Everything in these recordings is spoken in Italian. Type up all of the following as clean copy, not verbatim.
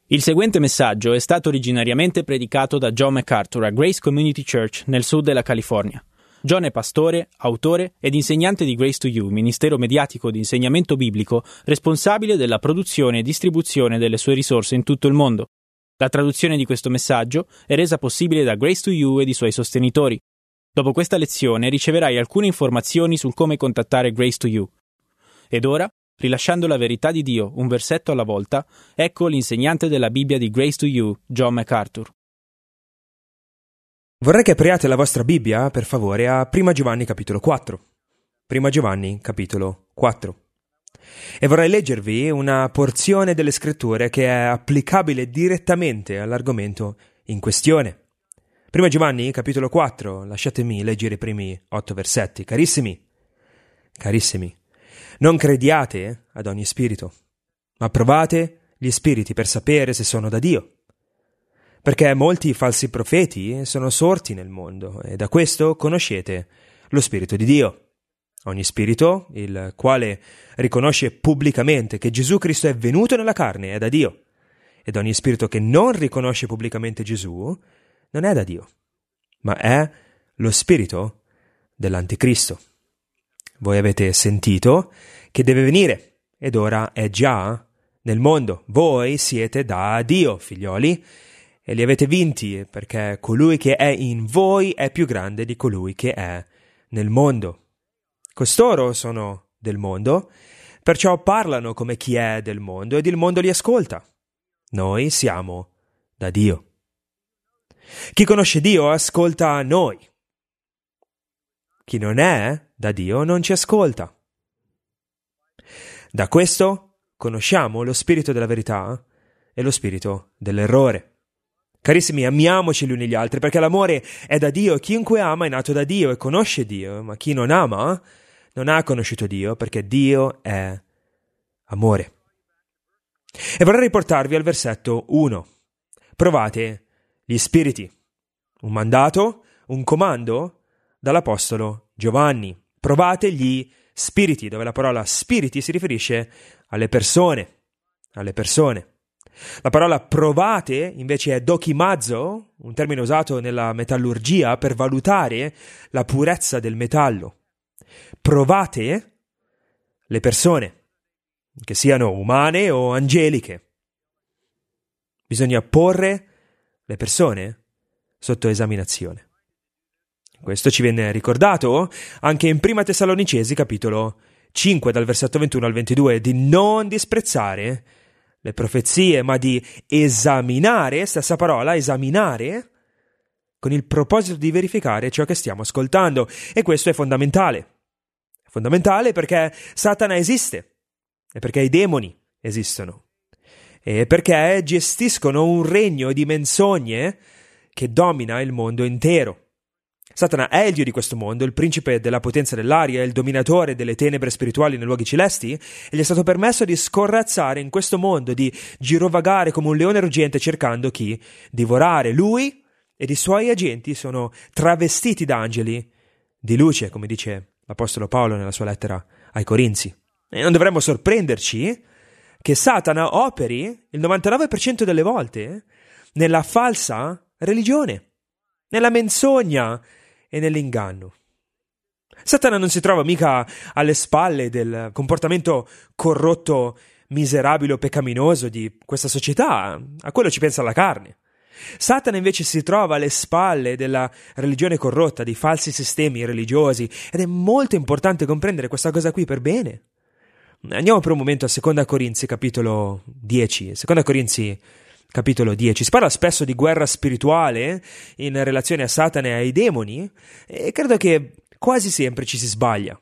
Il seguente messaggio è stato originariamente predicato da John MacArthur a Grace Community Church nel sud della California. John è pastore, autore ed insegnante di Grace to You, ministero mediatico di insegnamento biblico responsabile della produzione e distribuzione delle sue risorse in tutto il mondo. La traduzione di questo messaggio è resa possibile da Grace to You ed i suoi sostenitori. Dopo questa lezione riceverai alcune informazioni sul come contattare Grace to You. Ed ora, rilasciando la verità di Dio un versetto alla volta, ecco l'insegnante della Bibbia di Grace to You, John MacArthur. Vorrei che apriate la vostra Bibbia, per favore, a 1 Giovanni capitolo 4. 1 Giovanni capitolo 4. E vorrei leggervi una porzione delle scritture che è applicabile direttamente all'argomento in questione. 1 Giovanni capitolo 4, lasciatemi leggere i primi 8 versetti. Carissimi, non crediate ad ogni spirito, ma provate gli spiriti per sapere se sono da Dio. Perché molti falsi profeti sono sorti nel mondo e da questo conoscete lo Spirito di Dio. Ogni spirito, il quale riconosce pubblicamente che Gesù Cristo è venuto nella carne, è da Dio. Ed ogni spirito che non riconosce pubblicamente Gesù non è da Dio, ma è lo spirito dell'Anticristo. Voi avete sentito che deve venire, ed ora è già nel mondo. Voi siete da Dio, figlioli, e li avete vinti, perché colui che è in voi è più grande di colui che è nel mondo. Costoro sono del mondo, perciò parlano come chi è del mondo, ed il mondo li ascolta. Noi siamo da Dio. Chi conosce Dio ascolta noi. Chi non è da Dio non ci ascolta. Da questo conosciamo lo spirito della verità e lo spirito dell'errore. Carissimi, amiamoci gli uni gli altri, perché l'amore è da Dio. Chiunque ama è nato da Dio e conosce Dio, ma chi non ama non ha conosciuto Dio, perché Dio è amore. E vorrei riportarvi al versetto 1. Provate gli spiriti. Un mandato, un comando dall'apostolo Giovanni. Provate gli spiriti, dove la parola spiriti si riferisce alle persone. La parola provate invece è dokimazo, un termine usato nella metallurgia per valutare la purezza del metallo. Provate le persone, che siano umane o angeliche. Bisogna porre le persone sotto esaminazione. Questo ci viene ricordato anche in 1 Tessalonicesi capitolo 5 dal versetto 21 al 22, di non disprezzare le profezie, ma di esaminare, stessa parola, esaminare, con il proposito di verificare ciò che stiamo ascoltando. E questo è fondamentale. È fondamentale perché Satana esiste, e perché i demoni esistono, e perché gestiscono un regno di menzogne che domina il mondo intero. Satana è il dio di questo mondo, il principe della potenza dell'aria, il dominatore delle tenebre spirituali nei luoghi celesti, e gli è stato permesso di scorrazzare in questo mondo, di girovagare come un leone ruggente cercando chi divorare. Lui ed i suoi agenti sono travestiti da angeli di luce, come dice l'apostolo Paolo nella sua lettera ai Corinzi. E non dovremmo sorprenderci che Satana operi il 99% delle volte nella falsa religione, nella menzogna e nell'inganno. Satana non si trova mica alle spalle del comportamento corrotto, miserabile o peccaminoso di questa società. A quello ci pensa la carne. Satana invece si trova alle spalle della religione corrotta, dei falsi sistemi religiosi, ed è molto importante comprendere questa cosa qui per bene. Andiamo per un momento a 2 Corinzi capitolo 10. 2 Corinzi capitolo 10. Si parla spesso di guerra spirituale in relazione a Satana e ai demoni, e credo che quasi sempre ci si sbaglia.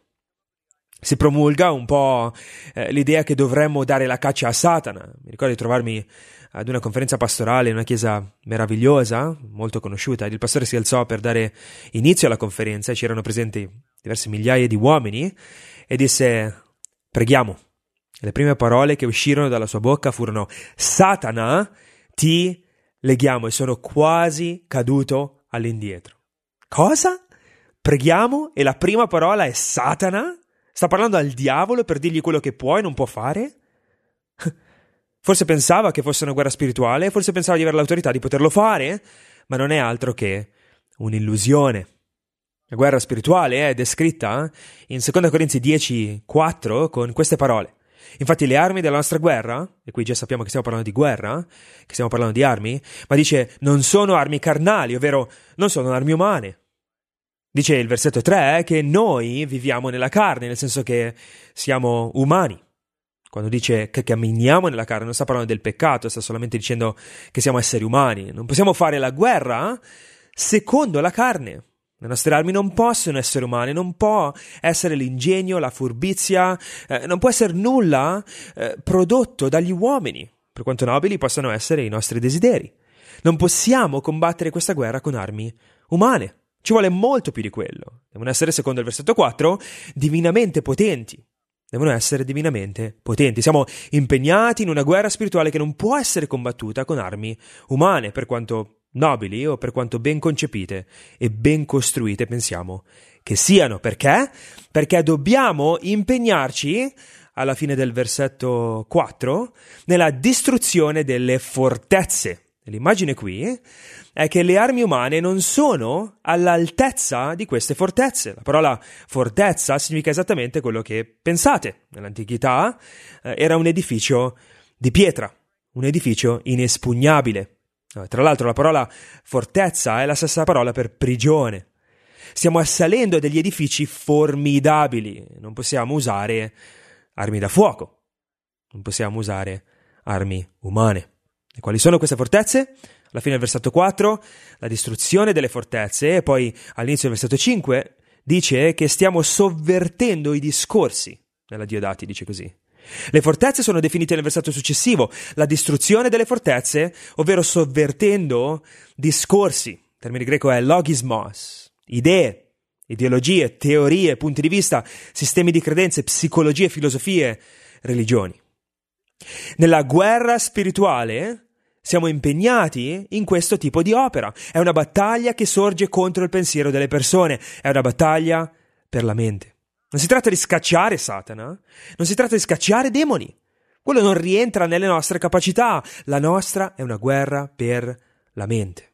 Si promulga un po' l'idea che dovremmo dare la caccia a Satana. Mi ricordo di trovarmi ad una conferenza pastorale in una chiesa meravigliosa, molto conosciuta, ed il pastore si alzò per dare inizio alla conferenza, e c'erano presenti diverse migliaia di uomini, e disse: preghiamo. E le prime parole che uscirono dalla sua bocca furono: Satana, ti leghiamo. E sono quasi caduto all'indietro. Cosa? Preghiamo e la prima parola è Satana? Sta parlando al diavolo per dirgli quello che può e non può fare? Forse pensava che fosse una guerra spirituale, forse pensava di avere l'autorità di poterlo fare, ma non è altro che un'illusione. La guerra spirituale è descritta in 2 Corinzi 10:4 con queste parole. Infatti le armi della nostra guerra, e qui già sappiamo che stiamo parlando di guerra, che stiamo parlando di armi, ma dice non sono armi carnali, ovvero non sono armi umane. Dice il versetto 3 che noi viviamo nella carne, nel senso che siamo umani. Quando dice che camminiamo nella carne non sta parlando del peccato, sta solamente dicendo che siamo esseri umani. Non possiamo fare la guerra secondo la carne. Le nostre armi non possono essere umane, non può essere l'ingegno, la furbizia, non può essere nulla prodotto dagli uomini, per quanto nobili possano essere i nostri desideri. Non possiamo combattere questa guerra con armi umane. Ci vuole molto più di quello. Devono essere, secondo il versetto 4, divinamente potenti. Devono essere divinamente potenti. Siamo impegnati in una guerra spirituale che non può essere combattuta con armi umane, per quanto nobili o per quanto ben concepite e ben costruite pensiamo che siano. Perché? Perché dobbiamo impegnarci, alla fine del versetto 4, nella distruzione delle fortezze. L'immagine qui è che le armi umane non sono all'altezza di queste fortezze. La parola fortezza significa esattamente quello che pensate. Nell'antichità era un edificio di pietra, un edificio inespugnabile. Tra l'altro la parola fortezza è la stessa parola per prigione. Stiamo assalendo degli edifici formidabili. Non possiamo usare armi da fuoco. Non possiamo usare armi umane. E quali sono queste fortezze? Alla fine del versetto 4, la distruzione delle fortezze, e poi all'inizio del versetto 5 dice che stiamo sovvertendo i discorsi. Nella Diodati dice così. Le fortezze sono definite nel versetto successivo, la distruzione delle fortezze, ovvero sovvertendo discorsi. Il termine greco è logismos, idee, ideologie, teorie, punti di vista, sistemi di credenze, psicologie, filosofie, religioni. Nella guerra spirituale siamo impegnati in questo tipo di opera. È una battaglia che sorge contro il pensiero delle persone, è una battaglia per la mente. Non si tratta di scacciare Satana, non si tratta di scacciare demoni. Quello non rientra nelle nostre capacità. La nostra è una guerra per la mente.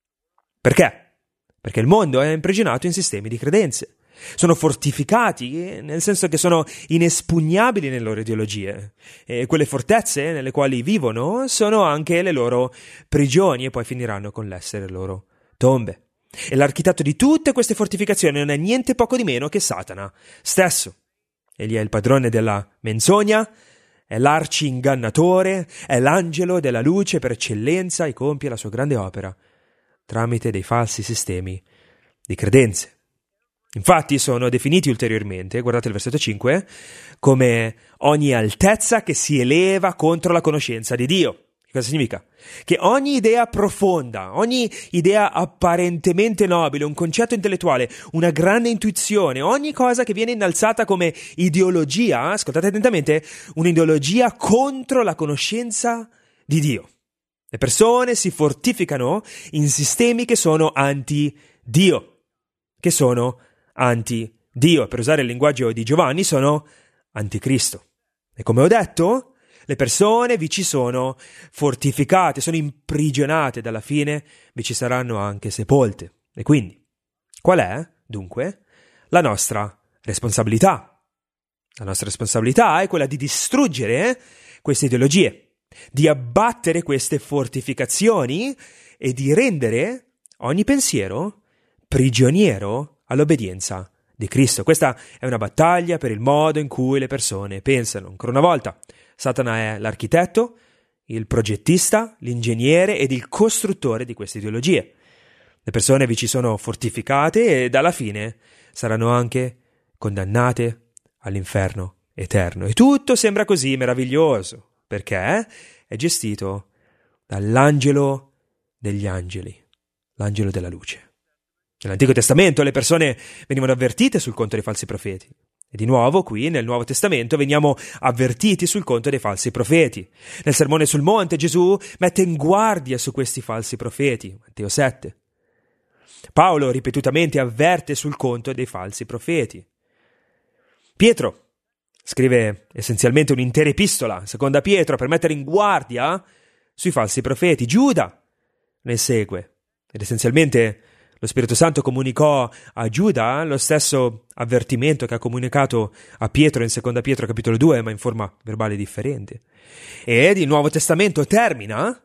Perché? Perché il mondo è imprigionato in sistemi di credenze. Sono fortificati, nel senso che sono inespugnabili nelle loro ideologie. E quelle fortezze nelle quali vivono sono anche le loro prigioni e poi finiranno con l'essere loro tombe. E l'architetto di tutte queste fortificazioni non è niente poco di meno che Satana stesso. Egli è il padrone della menzogna, è l'arci-ingannatore, è l'angelo della luce per eccellenza e compie la sua grande opera tramite dei falsi sistemi di credenze. Infatti sono definiti ulteriormente, guardate il versetto 5, come ogni altezza che si eleva contro la conoscenza di Dio. Cosa significa? Che ogni idea profonda, ogni idea apparentemente nobile, un concetto intellettuale, una grande intuizione, ogni cosa che viene innalzata come ideologia, ascoltate attentamente, un'ideologia contro la conoscenza di Dio. Le persone si fortificano in sistemi che sono anti-Dio, che sono anti-Dio. Per usare il linguaggio di Giovanni, sono anticristo. E come ho detto, le persone vi ci sono fortificate, sono imprigionate, dalla fine vi ci saranno anche sepolte. E quindi, qual è, dunque, la nostra responsabilità? La nostra responsabilità è quella di distruggere queste ideologie, di abbattere queste fortificazioni e di rendere ogni pensiero prigioniero all'obbedienza di Cristo. Questa è una battaglia per il modo in cui le persone pensano. Ancora una volta, Satana è l'architetto, il progettista, l'ingegnere ed il costruttore di queste ideologie. Le persone vi ci sono fortificate ed alla fine saranno anche condannate all'inferno eterno. E tutto sembra così meraviglioso, perché è gestito dall'angelo degli angeli, l'angelo della luce. Nell'Antico Testamento le persone venivano avvertite sul conto dei falsi profeti. E di nuovo qui nel Nuovo Testamento veniamo avvertiti sul conto dei falsi profeti. Nel Sermone sul Monte Gesù mette in guardia su questi falsi profeti, Matteo 7. Paolo ripetutamente avverte sul conto dei falsi profeti. Pietro Scrive essenzialmente un'intera epistola, seconda Pietro, per mettere in guardia sui falsi profeti. Giuda ne segue, ed essenzialmente lo Spirito Santo comunicò a Giuda lo stesso avvertimento che ha comunicato a Pietro in seconda Pietro capitolo 2, ma in forma verbale differente. Ed il Nuovo Testamento termina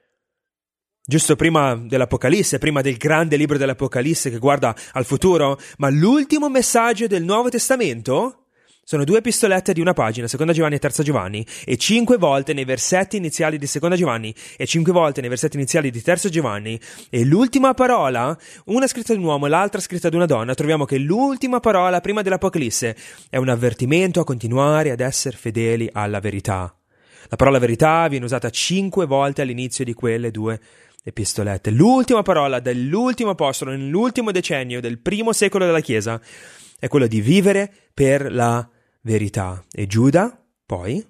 giusto prima dell'Apocalisse, prima del grande libro dell'Apocalisse che guarda al futuro, ma l'ultimo messaggio del Nuovo Testamento sono 2 epistolette di una pagina, seconda Giovanni e terza Giovanni, e 5 volte nei versetti iniziali di seconda Giovanni e 5 volte nei versetti iniziali di terza Giovanni, e l'ultima parola, una scritta da un uomo e l'altra scritta da una donna, troviamo che l'ultima parola prima dell'Apocalisse è un avvertimento a continuare ad essere fedeli alla verità. La parola verità viene usata 5 volte all'inizio di quelle 2 epistolette. L'ultima parola dell'ultimo apostolo nell'ultimo decennio del primo secolo della Chiesa è quello di vivere per la verità. E Giuda poi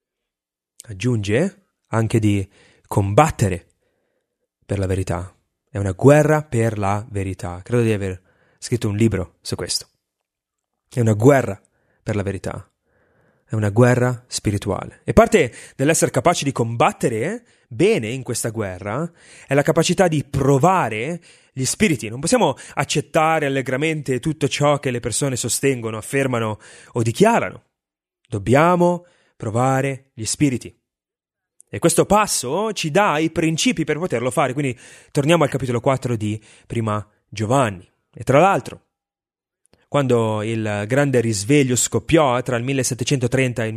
aggiunge anche di combattere per la verità. È una guerra per la verità. Credo di aver scritto un libro su questo. È una guerra per la verità. È una guerra spirituale. E parte dell'essere capaci di combattere bene in questa guerra è la capacità di provare gli spiriti. Non possiamo accettare allegramente tutto ciò che le persone sostengono, affermano o dichiarano. Dobbiamo provare gli spiriti. E questo passo ci dà i principi per poterlo fare. Quindi torniamo al capitolo 4 di prima Giovanni. E tra l'altro, quando il grande risveglio scoppiò tra il 1730 e il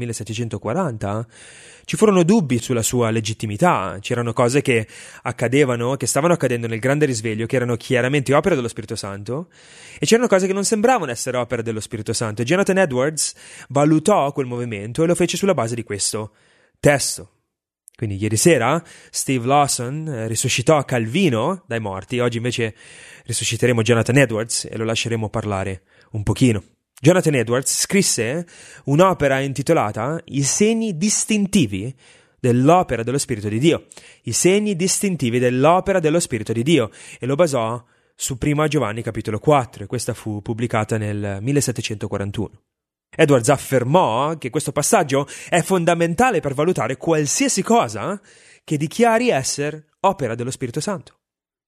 1740, ci furono dubbi sulla sua legittimità. C'erano cose che accadevano, che stavano accadendo nel grande risveglio, che erano chiaramente opere dello Spirito Santo, e c'erano cose che non sembravano essere opere dello Spirito Santo. E Jonathan Edwards valutò quel movimento e lo fece sulla base di questo testo. Quindi ieri sera Steve Lawson risuscitò Calvino dai morti, oggi invece risusciteremo Jonathan Edwards e lo lasceremo parlare un pochino. Jonathan Edwards scrisse un'opera intitolata I segni distintivi dell'opera dello Spirito di Dio. I segni distintivi dell'opera dello Spirito di Dio, e lo basò su prima Giovanni capitolo 4, e questa fu pubblicata nel 1741. Edwards affermò che questo passaggio è fondamentale per valutare qualsiasi cosa che dichiari essere opera dello Spirito Santo.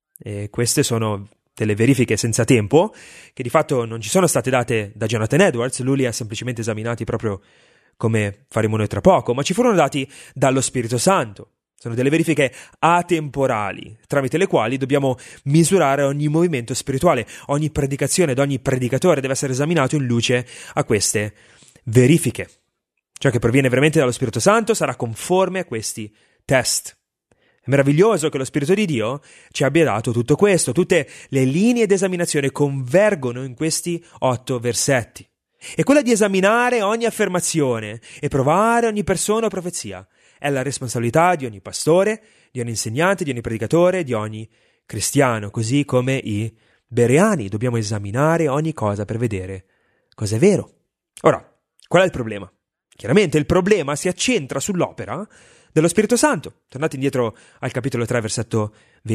E queste sono delle verifiche senza tempo, che di fatto non ci sono state date da Jonathan Edwards, lui li ha semplicemente esaminati proprio come faremo noi tra poco, ma ci furono dati dallo Spirito Santo. Sono delle verifiche atemporali, tramite le quali dobbiamo misurare ogni movimento spirituale. Ogni predicazione ed ogni predicatore deve essere esaminato in luce a queste verifiche. Ciò che proviene veramente dallo Spirito Santo sarà conforme a questi test. È meraviglioso che lo Spirito di Dio ci abbia dato tutto questo. Tutte le linee d'esaminazione convergono in questi 8 versetti. E quella di esaminare ogni affermazione e provare ogni persona o profezia è la responsabilità di ogni pastore, di ogni insegnante, di ogni predicatore, di ogni cristiano, così come i bereani. Dobbiamo esaminare ogni cosa per vedere cosa è vero. Ora, qual è il problema? Chiaramente il problema si accentra sull'opera dello Spirito Santo. Tornate indietro al capitolo 3, versetto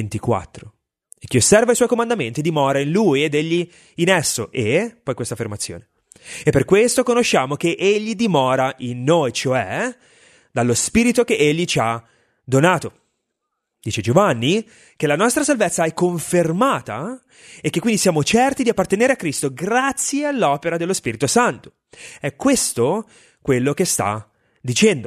24. E chi osserva i suoi comandamenti dimora in lui ed egli in esso. E poi questa affermazione. E per questo conosciamo che egli dimora in noi, cioè dallo Spirito che egli ci ha donato. Dice Giovanni che la nostra salvezza è confermata e che quindi siamo certi di appartenere a Cristo grazie all'opera dello Spirito Santo. È questo quello che sta dicendo.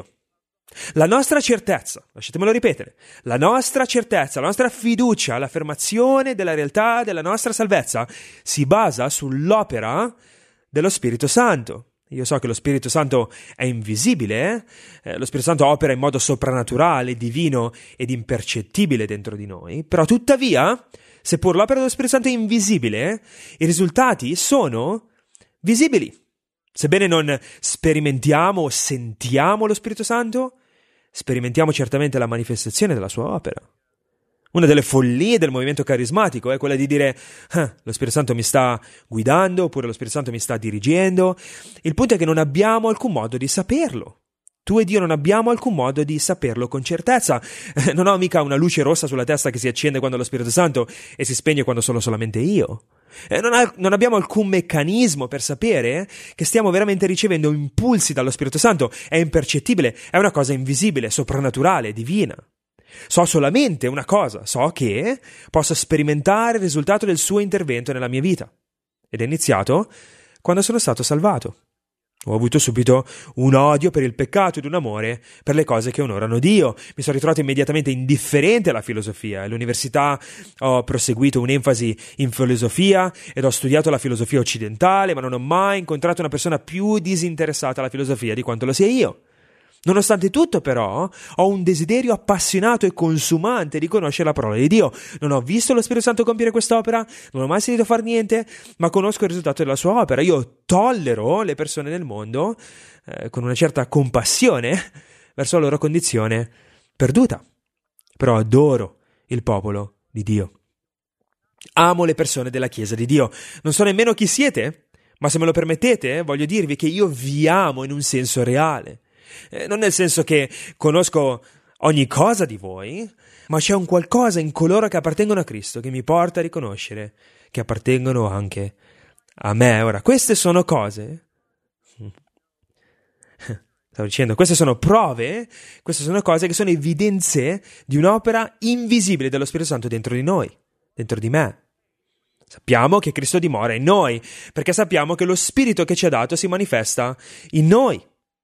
La nostra certezza, lasciatemelo ripetere, la nostra certezza, la nostra fiducia, l'affermazione della realtà della nostra salvezza si basa sull'opera dello Spirito Santo. Io so che lo Spirito Santo è invisibile, lo Spirito Santo opera in modo soprannaturale, divino ed impercettibile dentro di noi, però tuttavia, seppur l'opera dello Spirito Santo è invisibile, i risultati sono visibili. Sebbene non sperimentiamo o sentiamo lo Spirito Santo, sperimentiamo certamente la manifestazione della sua opera. Una delle follie del movimento carismatico è quella di dire lo Spirito Santo mi sta guidando, oppure lo Spirito Santo mi sta dirigendo. Il punto è che non abbiamo alcun modo di saperlo. Tu ed io non abbiamo alcun modo di saperlo con certezza. Non ho mica una luce rossa sulla testa che si accende quando lo Spirito Santo e si spegne quando sono solamente io. Non abbiamo alcun meccanismo per sapere che stiamo veramente ricevendo impulsi dallo Spirito Santo. È impercettibile, è una cosa invisibile, soprannaturale, divina. So solamente una cosa, so che posso sperimentare il risultato del suo intervento nella mia vita. Ed è iniziato quando sono stato salvato. Ho avuto subito un odio per il peccato ed un amore per le cose che onorano Dio. Mi sono ritrovato immediatamente indifferente alla filosofia. All'università ho proseguito un'enfasi in filosofia ed ho studiato la filosofia occidentale, ma non ho mai incontrato una persona più disinteressata alla filosofia di quanto lo sia io. Nonostante tutto, però, ho un desiderio appassionato e consumante di conoscere la parola di Dio. Non ho visto lo Spirito Santo compiere quest'opera, non ho mai sentito far niente, ma conosco il risultato della sua opera. Io tollero le persone nel mondo con una certa compassione verso la loro condizione perduta. Però adoro il popolo di Dio. Amo le persone della Chiesa di Dio. Non so nemmeno chi siete, ma se me lo permettete, voglio dirvi che io vi amo in un senso reale. Non nel senso che conosco ogni cosa di voi, ma c'è un qualcosa in coloro che appartengono a Cristo che mi porta a riconoscere che appartengono anche a me. Ora, queste sono cose, stavo dicendo, queste sono prove, queste sono cose che sono evidenze di un'opera invisibile dello Spirito Santo dentro di noi, dentro di me. Sappiamo che Cristo dimora in noi, perché sappiamo che lo Spirito che ci ha dato si manifesta in noi.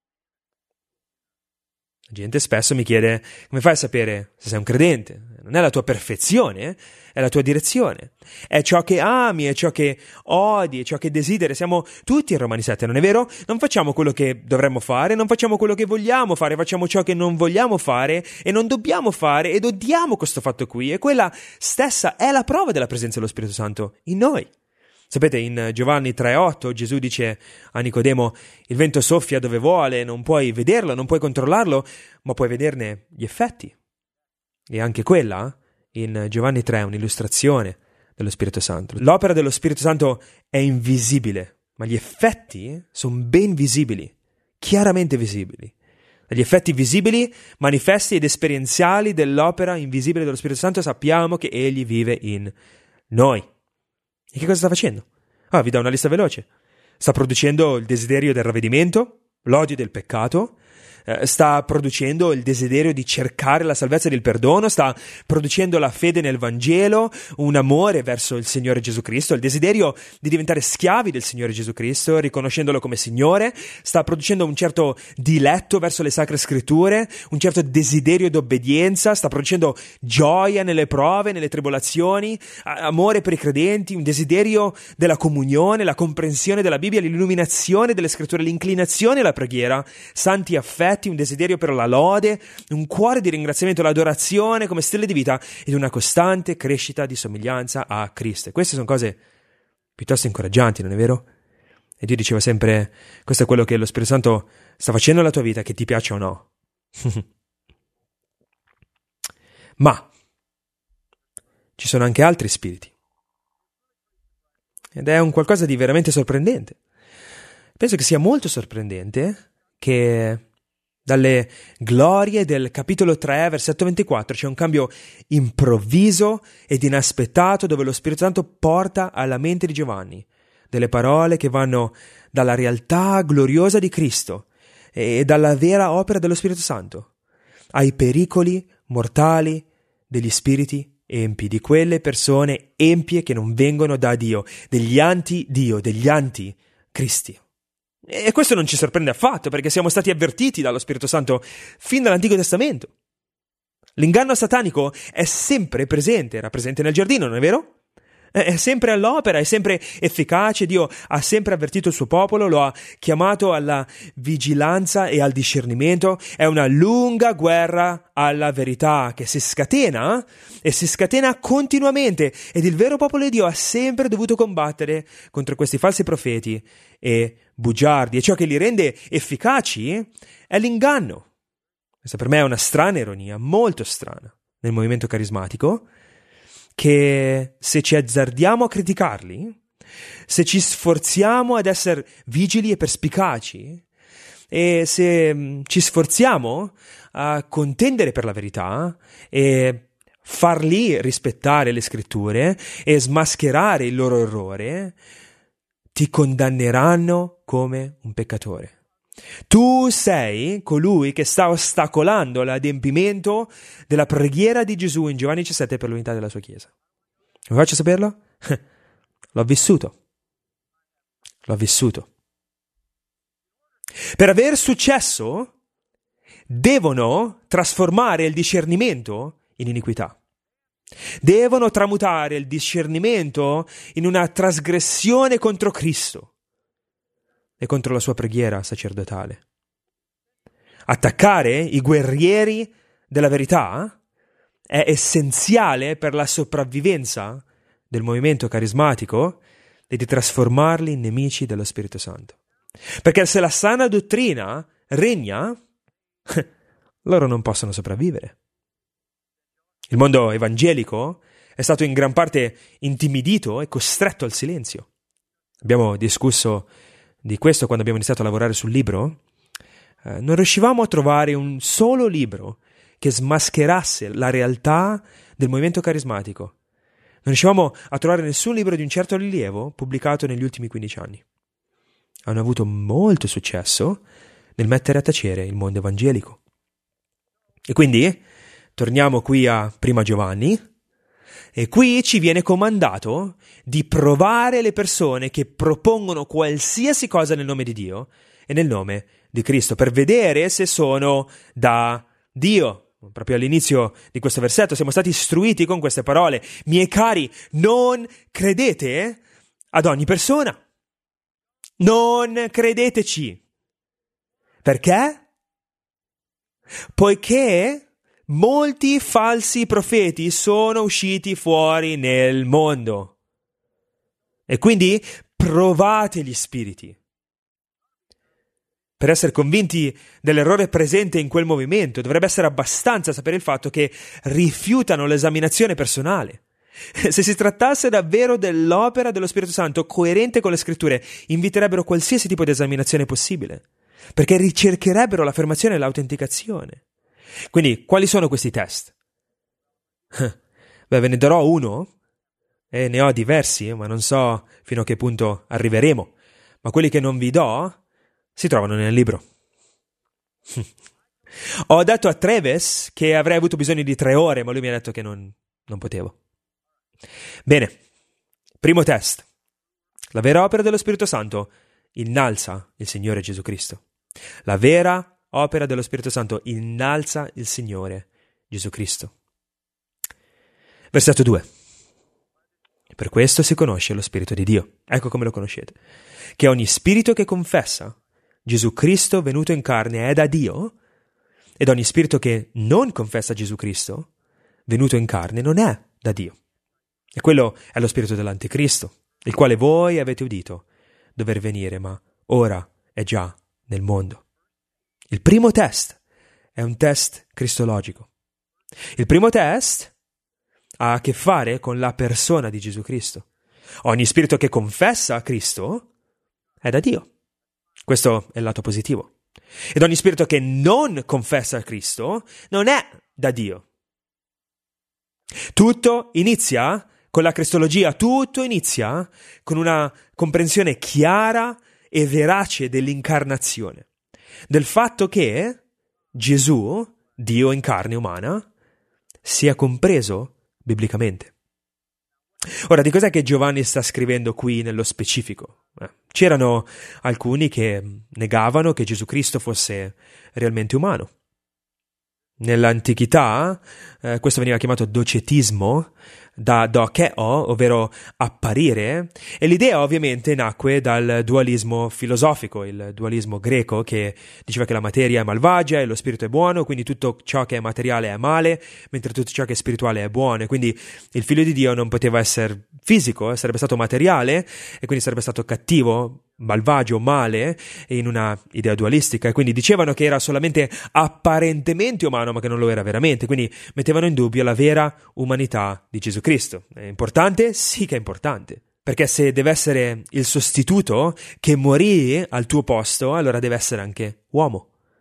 La gente spesso mi chiede: come fai a sapere se sei un credente? Non è la tua perfezione, è la tua direzione. È ciò che ami, è ciò che odi, è ciò che desideri. Siamo tutti in Romani 7, non è vero? Non facciamo quello che dovremmo fare, non facciamo quello che vogliamo fare, facciamo ciò che non vogliamo fare e non dobbiamo fare ed odiamo questo fatto qui. E quella stessa è la prova della presenza dello Spirito Santo in noi. Sapete, in Giovanni 3,8 Gesù dice a Nicodemo: il vento soffia dove vuole, non puoi vederlo, non puoi controllarlo, ma puoi vederne gli effetti. E anche quella, in Giovanni 3, è un'illustrazione dello Spirito Santo. L'opera dello Spirito Santo è invisibile, ma gli effetti sono ben visibili, chiaramente visibili. Gli effetti visibili, manifesti ed esperienziali dell'opera invisibile dello Spirito Santo sappiamo che Egli vive in noi. E che cosa sta facendo? Vi do una lista veloce. Sta producendo il desiderio del ravvedimento, l'odio del peccato, sta producendo il desiderio di cercare la salvezza e il perdono, sta producendo la fede nel Vangelo, un amore verso il Signore Gesù Cristo, il desiderio di diventare schiavi del Signore Gesù Cristo, riconoscendolo come Signore, sta producendo un certo diletto verso le Sacre Scritture, un certo desiderio d'obbedienza, sta producendo gioia nelle prove, nelle tribolazioni, amore per i credenti, un desiderio della comunione, la comprensione della Bibbia, l'illuminazione delle Scritture, l'inclinazione alla preghiera, santi affetti, un desiderio per la lode, un cuore di ringraziamento, l'adorazione come stile di vita ed una costante crescita di somiglianza a Cristo. E queste sono cose piuttosto incoraggianti, non è vero? E Dio diceva sempre: questo è quello che lo Spirito Santo sta facendo nella tua vita, che ti piaccia o no. Ma ci sono anche altri spiriti. Ed è un qualcosa di veramente sorprendente. Penso che sia molto sorprendente che dalle glorie del capitolo 3, versetto 24, c'è un cambio improvviso ed inaspettato dove lo Spirito Santo porta alla mente di Giovanni delle parole che vanno dalla realtà gloriosa di Cristo e dalla vera opera dello Spirito Santo ai pericoli mortali degli spiriti empi, di quelle persone empie che non vengono da Dio, degli anti-Dio, degli anti-Cristi. E questo non ci sorprende affatto, perché siamo stati avvertiti dallo Spirito Santo fin dall'Antico Testamento. L'inganno satanico è sempre presente, era presente nel giardino, non è vero? È sempre all'opera, è sempre efficace. Dio ha sempre avvertito il suo popolo, lo ha chiamato alla vigilanza e al discernimento. È una lunga guerra alla verità che si scatena e si scatena continuamente, ed il vero popolo di Dio ha sempre dovuto combattere contro questi falsi profeti e bugiardi, e ciò che li rende efficaci è l'inganno. Questa per me è una strana ironia, molto strana, nel movimento carismatico, che se ci azzardiamo a criticarli, se ci sforziamo ad essere vigili e perspicaci, e se ci sforziamo a contendere per la verità e farli rispettare le scritture e smascherare il loro errore, ti condanneranno come un peccatore. Tu sei colui che sta ostacolando l'adempimento della preghiera di Gesù in Giovanni 17 per l'unità della sua Chiesa. Come faccio a saperlo? L'ho vissuto. L'ho vissuto. Per aver successo, devono trasformare il discernimento in iniquità. Devono tramutare il discernimento in una trasgressione contro Cristo e contro la sua preghiera sacerdotale. Attaccare i guerrieri della verità è essenziale per la sopravvivenza del movimento carismatico e di trasformarli in nemici dello Spirito Santo. Perché se la sana dottrina regna, loro non possono sopravvivere. Il mondo evangelico è stato in gran parte intimidito e costretto al silenzio. Abbiamo discusso di questo quando abbiamo iniziato a lavorare sul libro. Non riuscivamo a trovare un solo libro che smascherasse la realtà del movimento carismatico. Non riuscivamo a trovare nessun libro di un certo rilievo pubblicato negli ultimi 15 anni. Hanno avuto molto successo nel mettere a tacere il mondo evangelico. E quindi torniamo qui a Prima Giovanni, e qui ci viene comandato di provare le persone che propongono qualsiasi cosa nel nome di Dio e nel nome di Cristo, per vedere se sono da Dio. Proprio all'inizio di questo versetto siamo stati istruiti con queste parole: miei cari, non credete ad ogni persona. Non credeteci. Perché? Poiché molti falsi profeti sono usciti fuori nel mondo. E quindi provate gli spiriti. Per essere convinti dell'errore presente in quel movimento, dovrebbe essere abbastanza sapere il fatto che rifiutano l'esaminazione personale. Se si trattasse davvero dell'opera dello Spirito Santo coerente con le scritture, inviterebbero qualsiasi tipo di esaminazione possibile, perché ricercherebbero l'affermazione e l'autenticazione. Quindi, quali sono questi test? Ve ne darò uno, e ne ho diversi, ma non so fino a che punto arriveremo. Ma quelli che non vi do si trovano nel libro. Ho detto a Treves che avrei avuto bisogno di 3 ore, ma lui mi ha detto che non potevo. Bene, primo test. La vera opera dello Spirito Santo innalza il Signore Gesù Cristo. La vera opera dello Spirito Santo innalza il Signore Gesù Cristo. Versetto 2. Per questo si conosce lo Spirito di Dio. Ecco come lo conoscete. Che ogni spirito che confessa Gesù Cristo venuto in carne è da Dio, ed ogni spirito che non confessa Gesù Cristo venuto in carne non è da Dio. E quello è lo spirito dell'Anticristo, il quale voi avete udito dover venire, ma ora è già nel mondo. Il primo test è un test cristologico. Il primo test ha a che fare con la persona di Gesù Cristo. Ogni spirito che confessa Cristo è da Dio. Questo è il lato positivo. Ed ogni spirito che non confessa Cristo non è da Dio. Tutto inizia con la cristologia, tutto inizia con una comprensione chiara e verace dell'incarnazione. Del fatto che Gesù, Dio in carne umana, sia compreso biblicamente. Ora, di cos'è che Giovanni sta scrivendo qui nello specifico? C'erano alcuni che negavano che Gesù Cristo fosse realmente umano. Nell'antichità questo veniva chiamato docetismo, da dokeo, ovvero apparire, e l'idea ovviamente nacque dal dualismo filosofico, il dualismo greco che diceva che la materia è malvagia e lo spirito è buono, quindi tutto ciò che è materiale è male, mentre tutto ciò che è spirituale è buono, e quindi il figlio di Dio non poteva essere fisico, sarebbe stato materiale e quindi sarebbe stato cattivo, malvagio, male, in una idea dualistica, e quindi dicevano che era solamente apparentemente umano ma che non lo era veramente, quindi mettevano in dubbio la vera umanità di Gesù Cristo. È importante? Sì che è importante, perché se deve essere il sostituto che morì al tuo posto, allora deve essere anche uomo.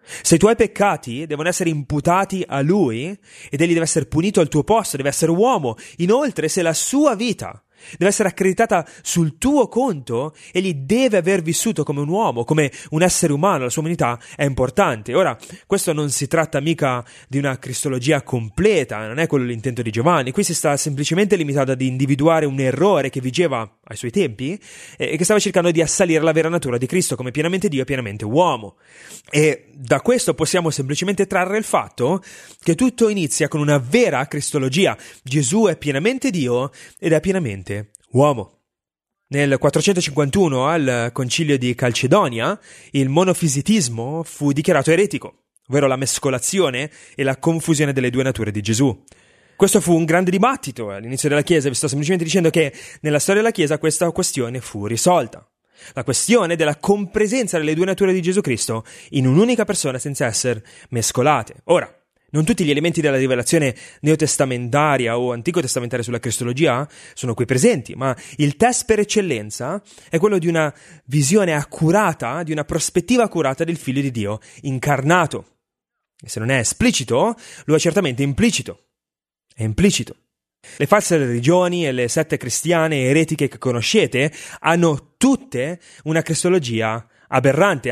Se i tuoi peccati devono essere imputati a lui ed egli deve essere punito al tuo posto, deve essere uomo, inoltre se la sua vita deve essere accreditata sul tuo conto, egli deve aver vissuto come un uomo, come un essere umano, la sua umanità è importante. Ora, questo non si tratta mica di una cristologia completa, non è quello l'intento di Giovanni, qui si sta semplicemente limitando ad individuare un errore che vigeva ai suoi tempi e che stava cercando di assalire la vera natura di Cristo come pienamente Dio e pienamente uomo. E da questo possiamo semplicemente trarre il fatto che tutto inizia con una vera cristologia. Gesù è pienamente Dio ed è pienamente uomo. Nel 451 al concilio di Calcedonia il monofisitismo fu dichiarato eretico, ovvero la mescolazione e la confusione delle due nature di Gesù. Questo fu un grande dibattito all'inizio della Chiesa. Vi sto semplicemente dicendo che nella storia della Chiesa questa questione fu risolta. La questione della compresenza delle due nature di Gesù Cristo in un'unica persona senza essere mescolate. Ora, non tutti gli elementi della rivelazione neotestamentaria o antico-testamentaria sulla cristologia sono qui presenti, ma il test per eccellenza è quello di una visione accurata, di una prospettiva accurata del Figlio di Dio incarnato. E se non è esplicito, lo è certamente implicito. È implicito. Le false religioni e le sette cristiane eretiche che conoscete hanno tutte una cristologia aberrante,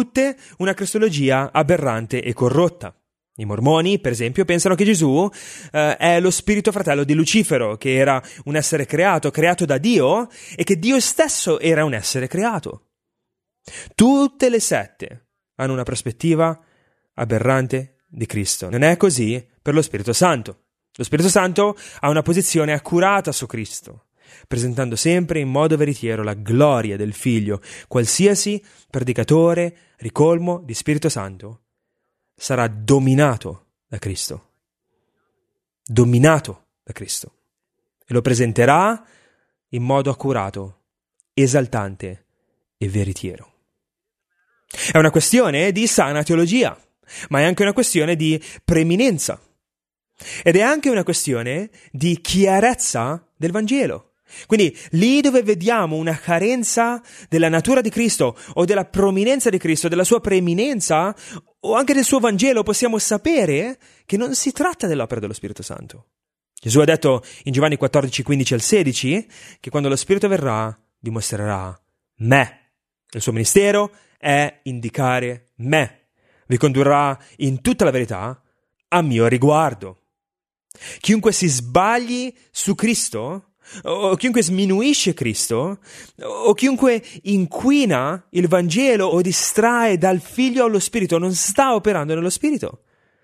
e corrotta. I mormoni, per esempio, pensano che Gesù è lo spirito fratello di Lucifero, che era un essere creato da Dio, e che Dio stesso era un essere creato. Tutte le sette hanno una prospettiva aberrante di Cristo. Non è così per lo Spirito Santo. Lo Spirito Santo ha una posizione accurata su Cristo, presentando sempre in modo veritiero la gloria del Figlio. Qualsiasi predicatore ricolmo di Spirito Santo sarà dominato da Cristo. Dominato da Cristo. E lo presenterà in modo accurato, esaltante e veritiero. È una questione di sana teologia, ma è anche una questione di preeminenza. Ed è anche una questione di chiarezza del Vangelo. Quindi lì dove vediamo una carenza della natura di Cristo o della prominenza di Cristo, della sua preeminenza o anche del suo Vangelo, possiamo sapere che non si tratta dell'opera dello Spirito Santo. Gesù ha detto in Giovanni 14, 15 al 16 che quando lo Spirito verrà vi mostrerà me. Il suo ministero è indicare me. Vi condurrà in tutta la verità a mio riguardo. Chiunque si sbagli su Cristo, o chiunque sminuisce Cristo, o chiunque inquina il Vangelo o distrae dal Figlio allo Spirito, non sta operando nello Spirito.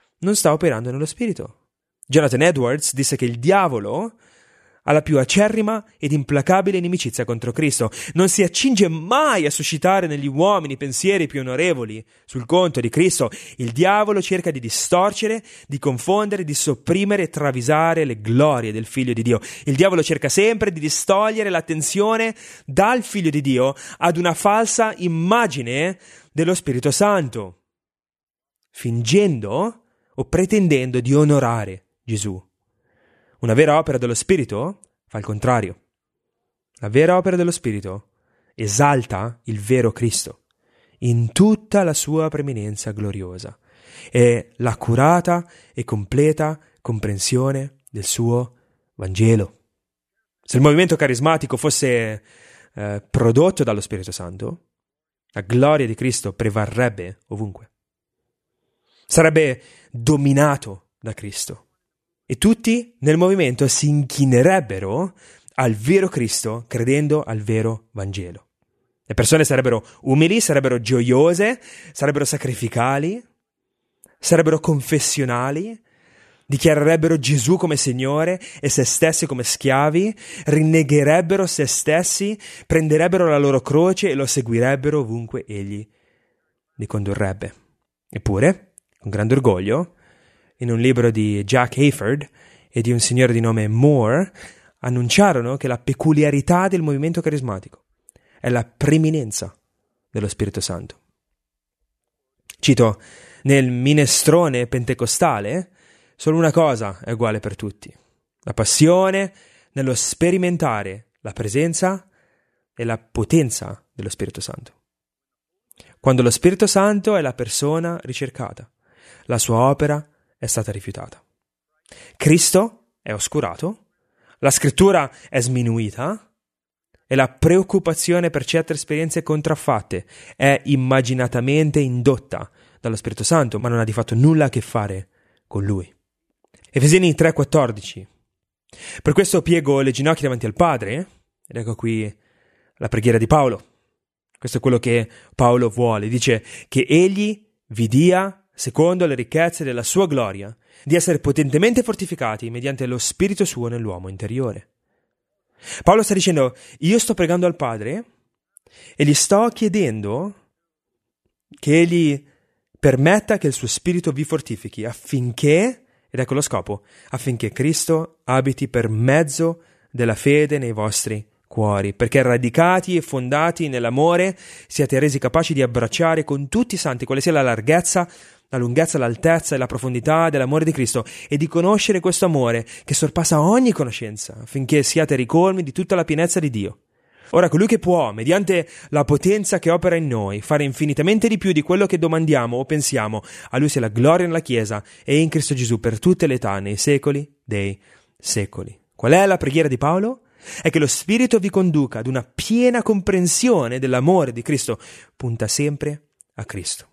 Jonathan Edwards disse che il diavolo ha la più acerrima ed implacabile inimicizia contro Cristo. Non si accinge mai a suscitare negli uomini pensieri più onorevoli sul conto di Cristo. Il diavolo cerca di distorcere, di confondere, di sopprimere e travisare le glorie del Figlio di Dio. Il diavolo cerca sempre di distogliere l'attenzione dal Figlio di Dio ad una falsa immagine dello Spirito Santo, fingendo o pretendendo di onorare Gesù. Una vera opera dello Spirito fa il contrario. La vera opera dello Spirito esalta il vero Cristo in tutta la sua preeminenza gloriosa e l'accurata e completa comprensione del suo Vangelo. Se il movimento carismatico fosse prodotto dallo Spirito Santo, la gloria di Cristo prevarrebbe ovunque. Sarebbe dominato da Cristo. E tutti nel movimento si inchinerebbero al vero Cristo credendo al vero Vangelo. Le persone sarebbero umili, sarebbero gioiose, sarebbero sacrificali, sarebbero confessionali, dichiarerebbero Gesù come Signore e se stessi come schiavi, rinnegherebbero se stessi, prenderebbero la loro croce e lo seguirebbero ovunque egli li condurrebbe. Eppure, con grande orgoglio, in un libro di Jack Hayford e di un signore di nome Moore, annunciarono che la peculiarità del movimento carismatico è la preeminenza dello Spirito Santo. Cito, nel minestrone pentecostale, solo una cosa è uguale per tutti: la passione nello sperimentare la presenza e la potenza dello Spirito Santo. quando lo Spirito Santo è la persona ricercata, la sua opera è stata rifiutata. Cristo è oscurato, la scrittura è sminuita e la preoccupazione per certe esperienze contraffatte è immaginatamente indotta dallo Spirito Santo, ma non ha di fatto nulla a che fare con Lui. Efesini 3,14. Per questo piego le ginocchia davanti al Padre, ed ecco qui la preghiera di Paolo. Questo è quello che Paolo vuole. Dice che Egli vi dia, secondo le ricchezze della sua gloria, di essere potentemente fortificati mediante lo Spirito suo nell'uomo interiore. Paolo sta dicendo, io sto pregando al Padre e gli sto chiedendo che Egli permetta che il suo Spirito vi fortifichi affinché, ed ecco lo scopo, affinché Cristo abiti per mezzo della fede nei vostri cuori, perché radicati e fondati nell'amore siate resi capaci di abbracciare con tutti i santi quale sia la larghezza, la lunghezza, l'altezza e la profondità dell'amore di Cristo e di conoscere questo amore che sorpassa ogni conoscenza, affinché siate ricolmi di tutta la pienezza di Dio. Ora, colui che può, mediante la potenza che opera in noi, fare infinitamente di più di quello che domandiamo o pensiamo, a Lui sia la gloria nella Chiesa e in Cristo Gesù per tutte le età, nei secoli dei secoli. Qual è la preghiera di Paolo? È che lo Spirito vi conduca ad una piena comprensione dell'amore di Cristo, punta sempre a Cristo.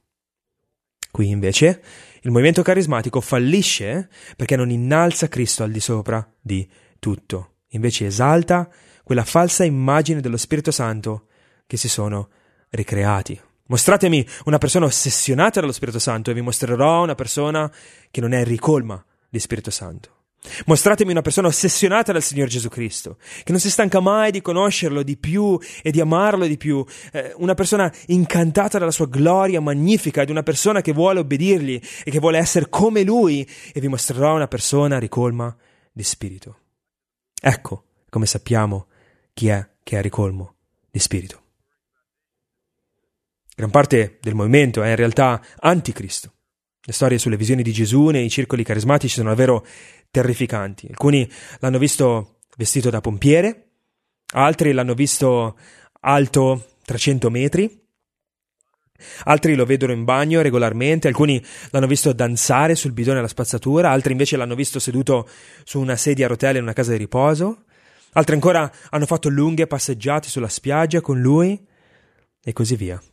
Qui invece il movimento carismatico fallisce perché non innalza Cristo al di sopra di tutto, invece esalta quella falsa immagine dello Spirito Santo che si sono ricreati. Mostratemi una persona ossessionata dallo Spirito Santo e vi mostrerò una persona che non è ricolma di Spirito Santo. Mostratemi una persona ossessionata dal Signore Gesù Cristo, che non si stanca mai di conoscerlo di più e di amarlo di più, una persona incantata dalla sua gloria magnifica ed una persona che vuole obbedirgli e che vuole essere come Lui, e vi mostrerò una persona ricolma di spirito. Ecco come sappiamo chi è che è ricolmo di spirito. Gran parte del movimento è in realtà anticristo. Le storie sulle visioni di Gesù nei circoli carismatici sono davvero terrificanti. Alcuni l'hanno visto vestito da pompiere, altri l'hanno visto alto 300 metri, altri lo vedono in bagno regolarmente, alcuni l'hanno visto danzare sul bidone della spazzatura, altri invece l'hanno visto seduto su una sedia a rotelle in una casa di riposo, altri ancora hanno fatto lunghe passeggiate sulla spiaggia con lui e così via.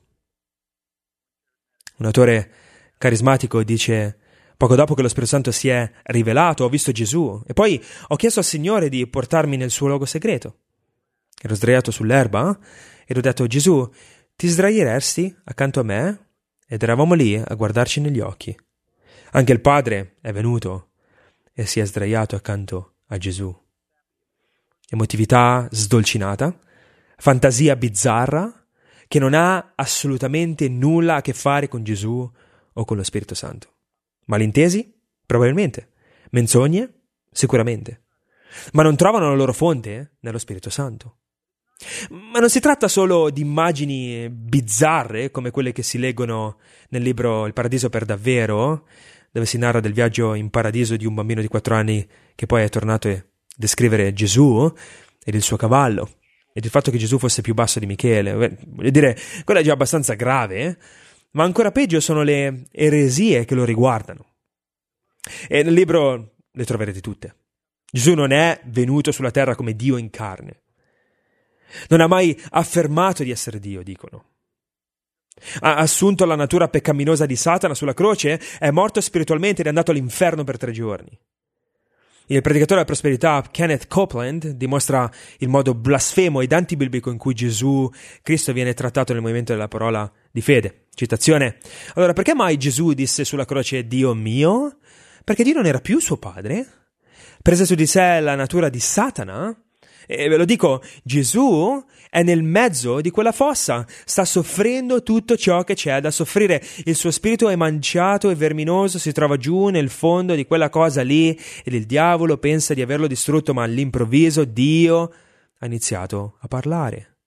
Un autore carismatico dice: poco dopo che lo Spirito Santo si è rivelato, ho visto Gesù e poi ho chiesto al Signore di portarmi nel suo luogo segreto. Ero sdraiato sull'erba ed ho detto: Gesù, ti sdraieresti accanto a me? Ed eravamo lì a guardarci negli occhi. Anche il Padre è venuto e si è sdraiato accanto a Gesù. Emotività sdolcinata, fantasia bizzarra che non ha assolutamente nulla a che fare con Gesù o con lo Spirito Santo. Malintesi? Probabilmente. Menzogne? Sicuramente. Ma non trovano la loro fonte nello Spirito Santo. Ma non si tratta solo di immagini bizzarre come quelle che si leggono nel libro Il Paradiso per davvero, dove si narra del viaggio in paradiso di un bambino di 4 anni che poi è tornato a descrivere Gesù ed il suo cavallo ed il fatto che Gesù fosse più basso di Michele. Voglio dire, quello è già abbastanza grave, ma ancora peggio sono le eresie che lo riguardano. E nel libro le troverete tutte. Gesù non è venuto sulla terra come Dio in carne. Non ha mai affermato di essere Dio, dicono. Ha assunto la natura peccaminosa di Satana sulla croce, è morto spiritualmente ed è andato all'inferno per 3 giorni. Il predicatore della prosperità Kenneth Copeland dimostra il modo blasfemo ed antibiblico in cui Gesù Cristo viene trattato nel movimento della parola di fede. Citazione: allora, perché mai Gesù disse sulla croce Dio mio? Perché Dio non era più suo padre? Prese su di sé la natura di Satana? E ve lo dico, Gesù è nel mezzo di quella fossa, sta soffrendo tutto ciò che c'è da soffrire. Il suo spirito emanciato e verminoso si trova giù nel fondo di quella cosa lì ed il diavolo pensa di averlo distrutto, ma all'improvviso Dio ha iniziato a parlare.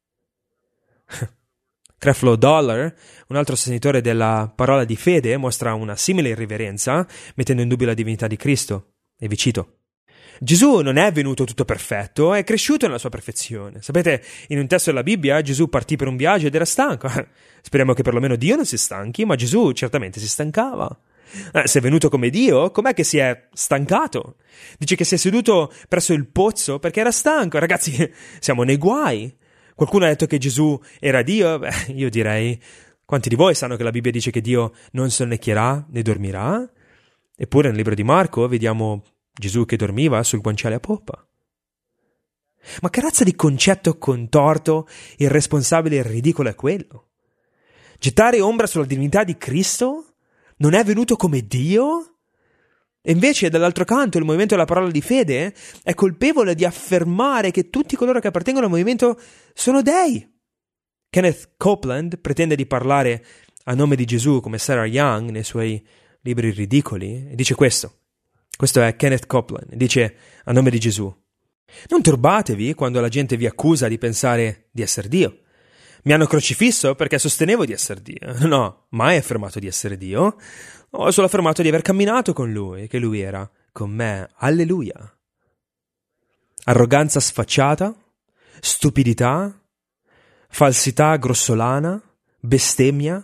Creflo Dollar, un altro sostenitore della parola di fede, mostra una simile irriverenza mettendo in dubbio la divinità di Cristo. E vi cito: Gesù non è venuto tutto perfetto, è cresciuto nella sua perfezione. Sapete, in un testo della Bibbia Gesù partì per un viaggio ed era stanco. Speriamo che perlomeno Dio non si stanchi, ma Gesù certamente si stancava. Se è venuto come Dio, com'è che si è stancato? Dice che si è seduto presso il pozzo perché era stanco. Ragazzi, siamo nei guai. Qualcuno ha detto che Gesù era Dio? Beh, io direi, quanti di voi sanno che la Bibbia dice che Dio non sonnecchierà né dormirà? Eppure nel libro di Marco vediamo Gesù che dormiva sul guanciale a poppa. Ma che razza di concetto contorto, irresponsabile e ridicolo è quello? Gettare ombra sulla divinità di Cristo? Non è venuto come Dio? E invece, dall'altro canto, il movimento della parola di fede è colpevole di affermare che tutti coloro che appartengono al movimento sono dei. Kenneth Copeland pretende di parlare a nome di Gesù come Sarah Young nei suoi libri ridicoli e dice questo. Questo è Kenneth Copeland, dice a nome di Gesù: non turbatevi quando la gente vi accusa di pensare di essere Dio. Mi hanno crocifisso perché sostenevo di essere Dio. Non ho mai affermato di essere Dio. Ho solo affermato di aver camminato con Lui e che Lui era con me. Alleluia. Arroganza sfacciata, stupidità, falsità grossolana, bestemmia.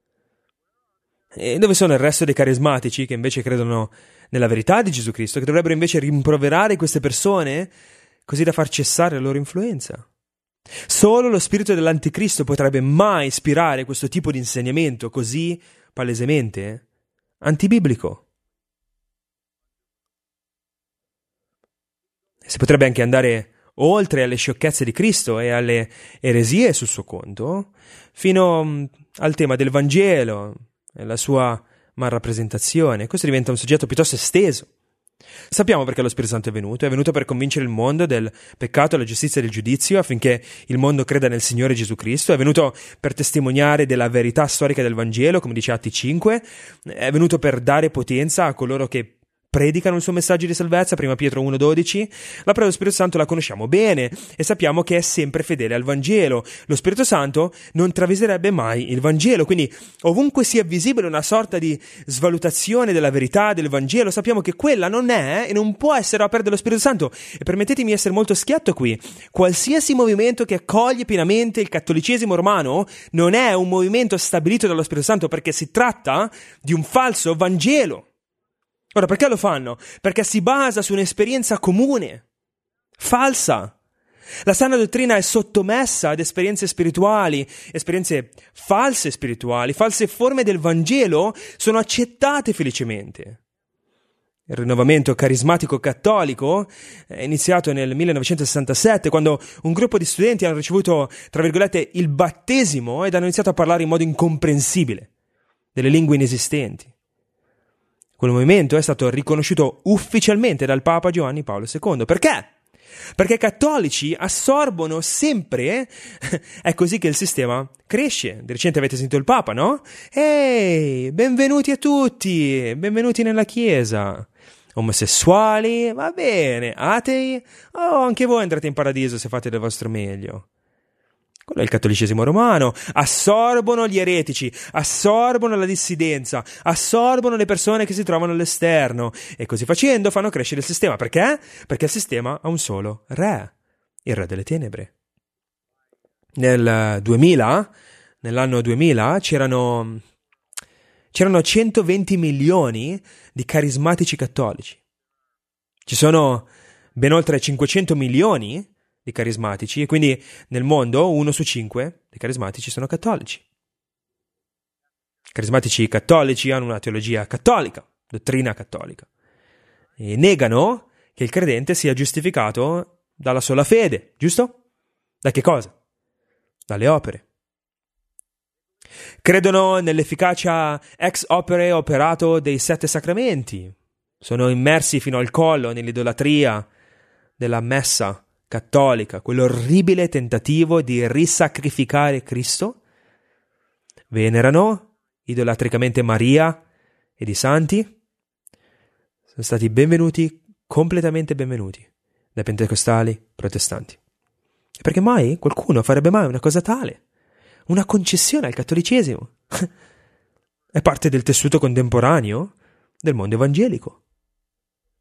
E dove sono il resto dei carismatici che invece credono nella verità di Gesù Cristo, che dovrebbero invece rimproverare queste persone così da far cessare la loro influenza? Solo lo spirito dell'anticristo potrebbe mai ispirare questo tipo di insegnamento così palesemente antibiblico. Si potrebbe anche andare oltre alle sciocchezze di Cristo e alle eresie sul suo conto, fino al tema del Vangelo e la sua malrappresentazione. Questo diventa un soggetto piuttosto esteso. Sappiamo perché lo Spirito Santo è venuto per convincere il mondo del peccato, della giustizia e del giudizio, affinché il mondo creda nel Signore Gesù Cristo, è venuto per testimoniare della verità storica del Vangelo, come dice Atti 5, è venuto per dare potenza a coloro che predicano il suo messaggio di salvezza, 1 Pietro 1,12. La parola dello Spirito Santo la conosciamo bene e sappiamo che è sempre fedele al Vangelo. Lo Spirito Santo non traviserebbe mai il Vangelo, quindi ovunque sia visibile una sorta di svalutazione della verità del Vangelo, sappiamo che quella non è e non può essere opera dello Spirito Santo. E permettetemi di essere molto schietto qui: qualsiasi movimento che accoglie pienamente il cattolicesimo romano non è un movimento stabilito dallo Spirito Santo, perché si tratta di un falso Vangelo. Ora, perché lo fanno? Perché si basa su un'esperienza comune, falsa. La sana dottrina è sottomessa ad esperienze spirituali, esperienze false spirituali, false forme del Vangelo sono accettate felicemente. Il rinnovamento carismatico cattolico è iniziato nel 1967, quando un gruppo di studenti hanno ricevuto, tra virgolette, il battesimo ed hanno iniziato a parlare in modo incomprensibile delle lingue inesistenti. Quel movimento è stato riconosciuto ufficialmente dal Papa Giovanni Paolo II. Perché? Perché i cattolici assorbono sempre, è così che il sistema cresce. Di recente avete sentito il Papa, no? Ehi, benvenuti a tutti, benvenuti nella Chiesa. Omosessuali, va bene, atei, anche voi andrete in paradiso se fate del vostro meglio. Quello è il cattolicesimo romano. Assorbono gli eretici, assorbono la dissidenza, assorbono le persone che si trovano all'esterno e così facendo fanno crescere il sistema. Perché? Perché il sistema ha un solo re, il re delle tenebre. Nell'anno 2000 c'erano 120 milioni di carismatici cattolici. Ci sono ben oltre 500 milioni di carismatici, e quindi nel mondo 1 su 5 dei carismatici sono cattolici. I carismatici cattolici hanno una teologia cattolica, dottrina cattolica, e negano che il credente sia giustificato dalla sola fede, giusto? Da che cosa? Dalle opere. Credono nell'efficacia ex opere operato dei 7 sacramenti, sono immersi fino al collo nell'idolatria della messa cattolica, quell'orribile tentativo di risacrificare Cristo. Venerano idolatricamente Maria ed i santi. Sono stati benvenuti, completamente benvenuti, dai pentecostali protestanti. E perché mai qualcuno farebbe mai una cosa tale? Una concessione al cattolicesimo? È parte del tessuto contemporaneo del mondo evangelico.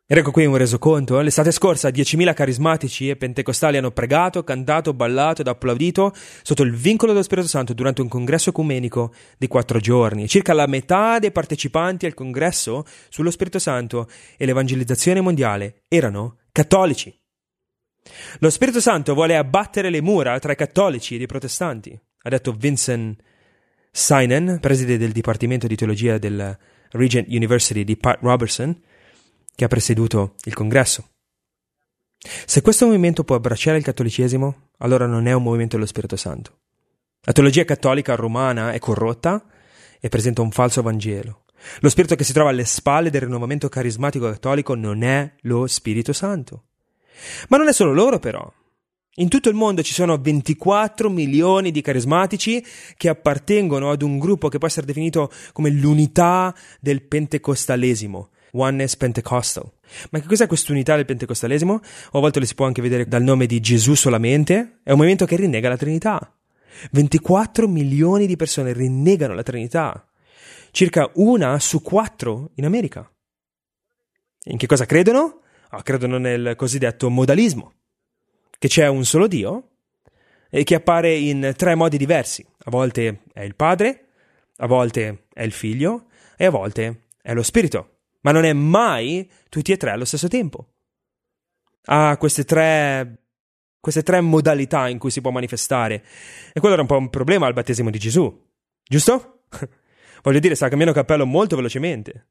Ed ecco qui un resoconto. L'estate scorsa 10.000 carismatici e pentecostali hanno pregato, cantato, ballato ed applaudito sotto il vincolo dello Spirito Santo durante un congresso ecumenico di 4 giorni. Circa la metà dei partecipanti al congresso sullo Spirito Santo e l'evangelizzazione mondiale erano cattolici. Lo Spirito Santo vuole abbattere le mura tra i cattolici e i protestanti, ha detto Vincent Synan, preside del Dipartimento di Teologia del Regent University di Pat Robertson, che ha presieduto il congresso. Se questo movimento può abbracciare il cattolicesimo, allora non è un movimento dello Spirito Santo. La teologia cattolica romana è corrotta e presenta un falso Vangelo. Lo spirito che si trova alle spalle del rinnovamento carismatico cattolico non è lo Spirito Santo. Ma non è solo loro, però. In tutto il mondo ci sono 24 milioni di carismatici che appartengono ad un gruppo che può essere definito come l'unità del pentecostalesimo, Oneness Pentecostal. Ma che cos'è quest'unità del pentecostalesimo? O a volte le si può anche vedere dal nome di Gesù solamente. È un movimento che rinnega la Trinità. 24 milioni di persone rinnegano la Trinità. Circa 1 su 4 in America. In che cosa credono? Credono nel cosiddetto modalismo, che c'è un solo Dio e che appare in 3 modi diversi. A volte è il Padre, a volte è il Figlio e a volte è lo Spirito. Ma non è mai tutti e 3 allo stesso tempo. Ha queste tre modalità in cui si può manifestare. E quello era un po' un problema al battesimo di Gesù, giusto? Voglio dire, sta cambiando cappello molto velocemente.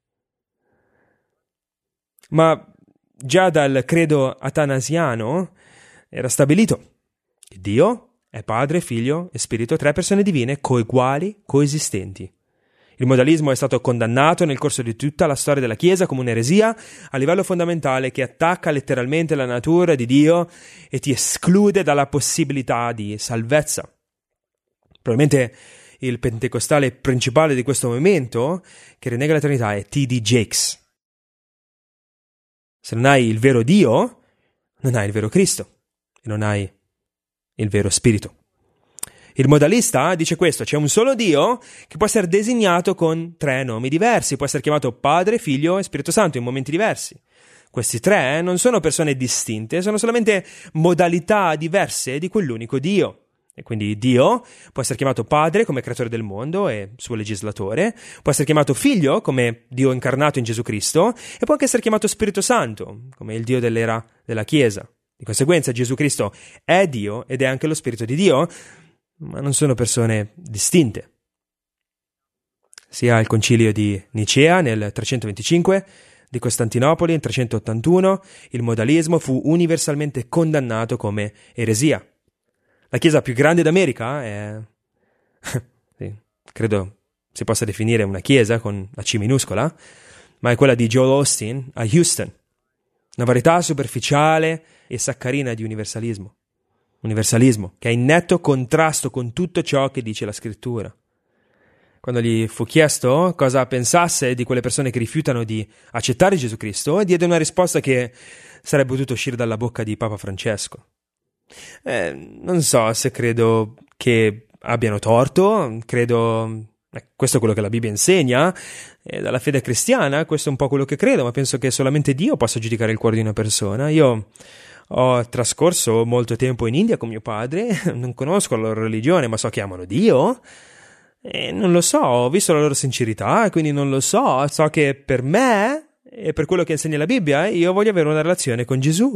Ma già dal credo atanasiano era stabilito che Dio è Padre, Figlio e Spirito, 3 persone divine coeguali, coesistenti. Il modalismo è stato condannato nel corso di tutta la storia della Chiesa come un'eresia a livello fondamentale che attacca letteralmente la natura di Dio e ti esclude dalla possibilità di salvezza. Probabilmente il pentecostale principale di questo movimento che rinnega la Trinità è T.D. Jakes. Se non hai il vero Dio, non hai il vero Cristo e non hai il vero Spirito. Il modalista dice questo: c'è un solo Dio che può essere designato con 3 nomi diversi, può essere chiamato Padre, Figlio e Spirito Santo in momenti diversi. Questi 3 non sono persone distinte, sono solamente modalità diverse di quell'unico Dio. E quindi Dio può essere chiamato Padre come creatore del mondo e suo legislatore, può essere chiamato Figlio come Dio incarnato in Gesù Cristo e può anche essere chiamato Spirito Santo come il Dio dell'era della Chiesa. Di conseguenza Gesù Cristo è Dio ed è anche lo Spirito di Dio, ma non sono persone distinte. Sia al concilio di Nicea nel 325, di Costantinopoli nel 381, il modalismo fu universalmente condannato come eresia. La chiesa più grande d'America è... sì, credo si possa definire una chiesa con la C minuscola, ma è quella di Joel Osteen a Houston. Una varietà superficiale e saccarina di universalismo. Universalismo che è in netto contrasto con tutto ciò che dice la Scrittura. Quando gli fu chiesto cosa pensasse di quelle persone che rifiutano di accettare Gesù Cristo, diede una risposta che sarebbe potuta uscire dalla bocca di Papa Francesco. Non so se credo che abbiano torto, credo... questo è quello che la Bibbia insegna, e dalla fede cristiana questo è un po' quello che credo, ma penso che solamente Dio possa giudicare il cuore di una persona. Io ho trascorso molto tempo in India con mio padre, non conosco la loro religione, ma so che amano Dio, e non lo so, ho visto la loro sincerità, e quindi non lo so, so che per me, e per quello che insegna la Bibbia, io voglio avere una relazione con Gesù.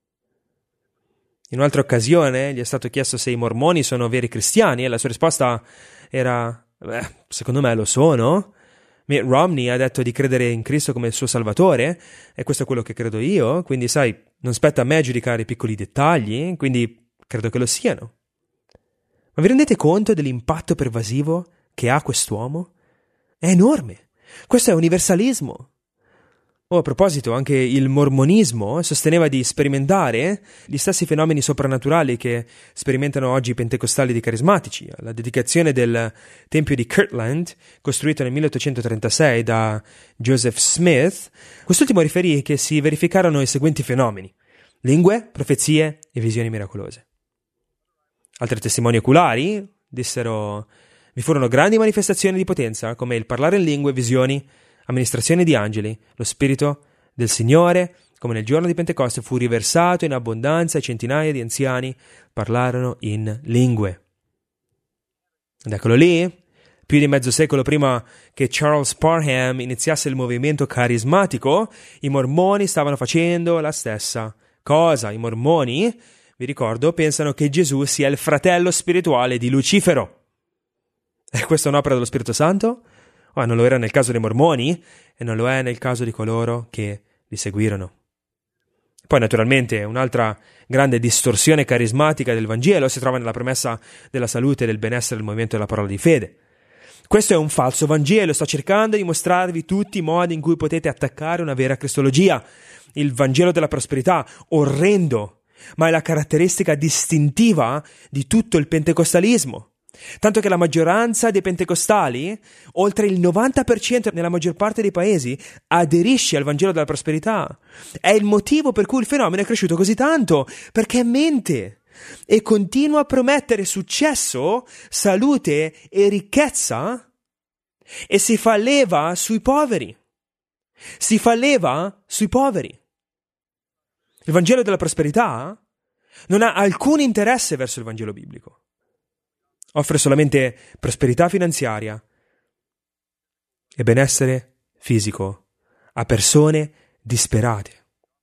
In un'altra occasione gli è stato chiesto se i mormoni sono veri cristiani, e la sua risposta era, secondo me lo sono. Mitt Romney ha detto di credere in Cristo come il suo Salvatore, e questo è quello che credo io, quindi sai, non spetta a me giudicare i piccoli dettagli, quindi credo che lo siano. Ma vi rendete conto dell'impatto pervasivo che ha quest'uomo? È enorme. Questo è universalismo. A proposito, anche il mormonismo sosteneva di sperimentare gli stessi fenomeni soprannaturali che sperimentano oggi i pentecostali di carismatici. La dedicazione del tempio di Kirtland, costruito nel 1836 da Joseph Smith, quest'ultimo riferì che si verificarono i seguenti fenomeni: lingue, profezie e visioni miracolose. Altri testimoni oculari dissero: vi furono grandi manifestazioni di potenza, come il parlare in lingue, visioni, amministrazione di angeli, lo spirito del Signore, come nel giorno di Pentecoste, fu riversato in abbondanza e centinaia di anziani parlarono in lingue. Ed eccolo lì, più di mezzo secolo prima che Charles Parham iniziasse il movimento carismatico, i mormoni stavano facendo la stessa cosa. I mormoni, vi ricordo, pensano che Gesù sia il fratello spirituale di Lucifero. E questa è un'opera dello Spirito Santo? Non lo era nel caso dei mormoni e non lo è nel caso di coloro che li seguirono. Poi naturalmente un'altra grande distorsione carismatica del Vangelo si trova nella promessa della salute e del benessere del movimento della parola di fede. Questo è un falso Vangelo, sto cercando di mostrarvi tutti i modi in cui potete attaccare una vera cristologia. Il Vangelo della prosperità, orrendo, ma è la caratteristica distintiva di tutto il pentecostalismo. Tanto che la maggioranza dei pentecostali, oltre il 90% nella maggior parte dei paesi, aderisce al Vangelo della prosperità. È il motivo per cui il fenomeno è cresciuto così tanto, perché mente e continua a promettere successo, salute e ricchezza e si fa leva sui poveri. Si fa leva sui poveri. Il Vangelo della prosperità non ha alcun interesse verso il Vangelo biblico. Offre solamente prosperità finanziaria e benessere fisico a persone disperate.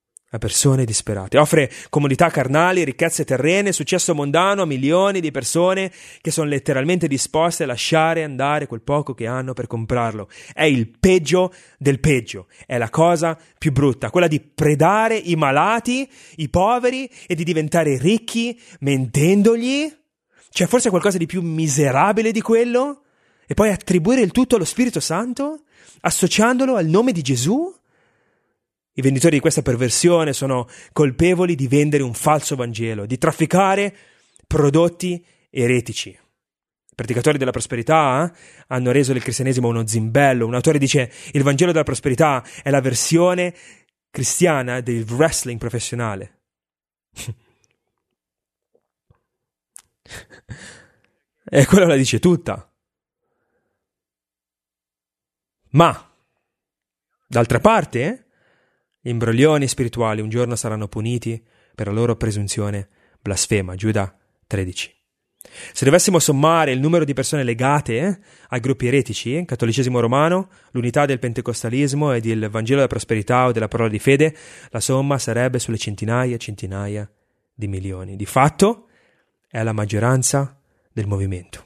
Offre comodità carnali, ricchezze terrene, successo mondano a milioni di persone che sono letteralmente disposte a lasciare andare quel poco che hanno per comprarlo. È il peggio del peggio. È la cosa più brutta, quella di predare i malati, i poveri e di diventare ricchi mentendogli. C'è forse qualcosa di più miserabile di quello? E poi attribuire il tutto allo Spirito Santo, associandolo al nome di Gesù? I venditori di questa perversione sono colpevoli di vendere un falso Vangelo, di trafficare prodotti eretici. I predicatori della prosperità hanno reso del cristianesimo uno zimbello. Un autore dice: il Vangelo della prosperità è la versione cristiana del wrestling professionale. E quello la dice tutta. Ma, d'altra parte, gli imbroglioni spirituali un giorno saranno puniti per la loro presunzione blasfema. Giuda 13. Se dovessimo sommare il numero di persone legate ai gruppi eretici, cattolicesimo romano, l'unità del pentecostalismo ed il Vangelo della prosperità o della parola di fede, la somma sarebbe sulle centinaia e centinaia di milioni. Di fatto è la maggioranza del movimento.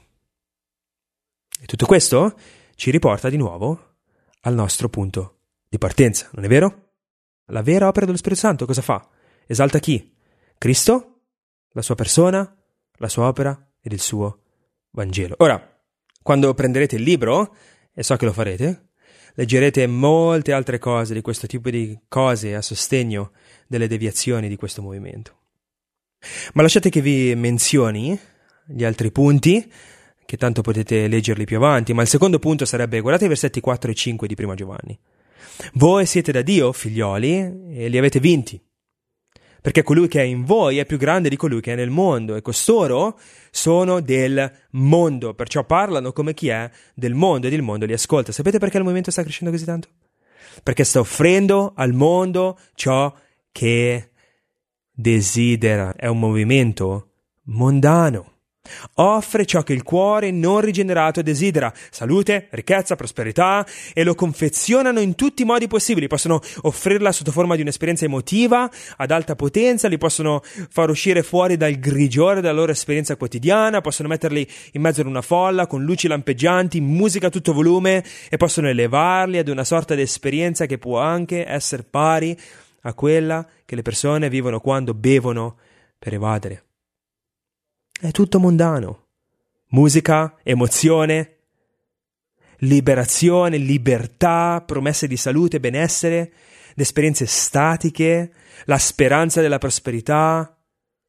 E tutto questo ci riporta di nuovo al nostro punto di partenza, non è vero? La vera opera dello Spirito Santo cosa fa? Esalta chi? Cristo, la sua persona, la sua opera ed il suo Vangelo. Ora, quando prenderete il libro, e so che lo farete, leggerete molte altre cose di questo tipo di cose a sostegno delle deviazioni di questo movimento. Ma lasciate che vi menzioni gli altri punti, che tanto potete leggerli più avanti, ma il secondo punto sarebbe: guardate i versetti 4 e 5 di Prima Giovanni. Voi siete da Dio, figlioli, e li avete vinti, perché colui che è in voi è più grande di colui che è nel mondo, e costoro sono del mondo, perciò parlano come chi è del mondo ed il mondo li ascolta. Sapete perché il movimento sta crescendo così tanto? Perché sta offrendo al mondo ciò che desidera. È un movimento mondano. Offre ciò che il cuore non rigenerato desidera: salute, ricchezza, prosperità, e lo confezionano in tutti i modi possibili. Possono offrirla sotto forma di un'esperienza emotiva ad alta potenza, li possono far uscire fuori dal grigiore della loro esperienza quotidiana, possono metterli in mezzo ad una folla con luci lampeggianti, musica a tutto volume, e possono elevarli ad una sorta di esperienza che può anche essere pari a quella che le persone vivono quando bevono per evadere. È tutto mondano. Musica, emozione, liberazione, libertà, promesse di salute, benessere, esperienze statiche, la speranza della prosperità.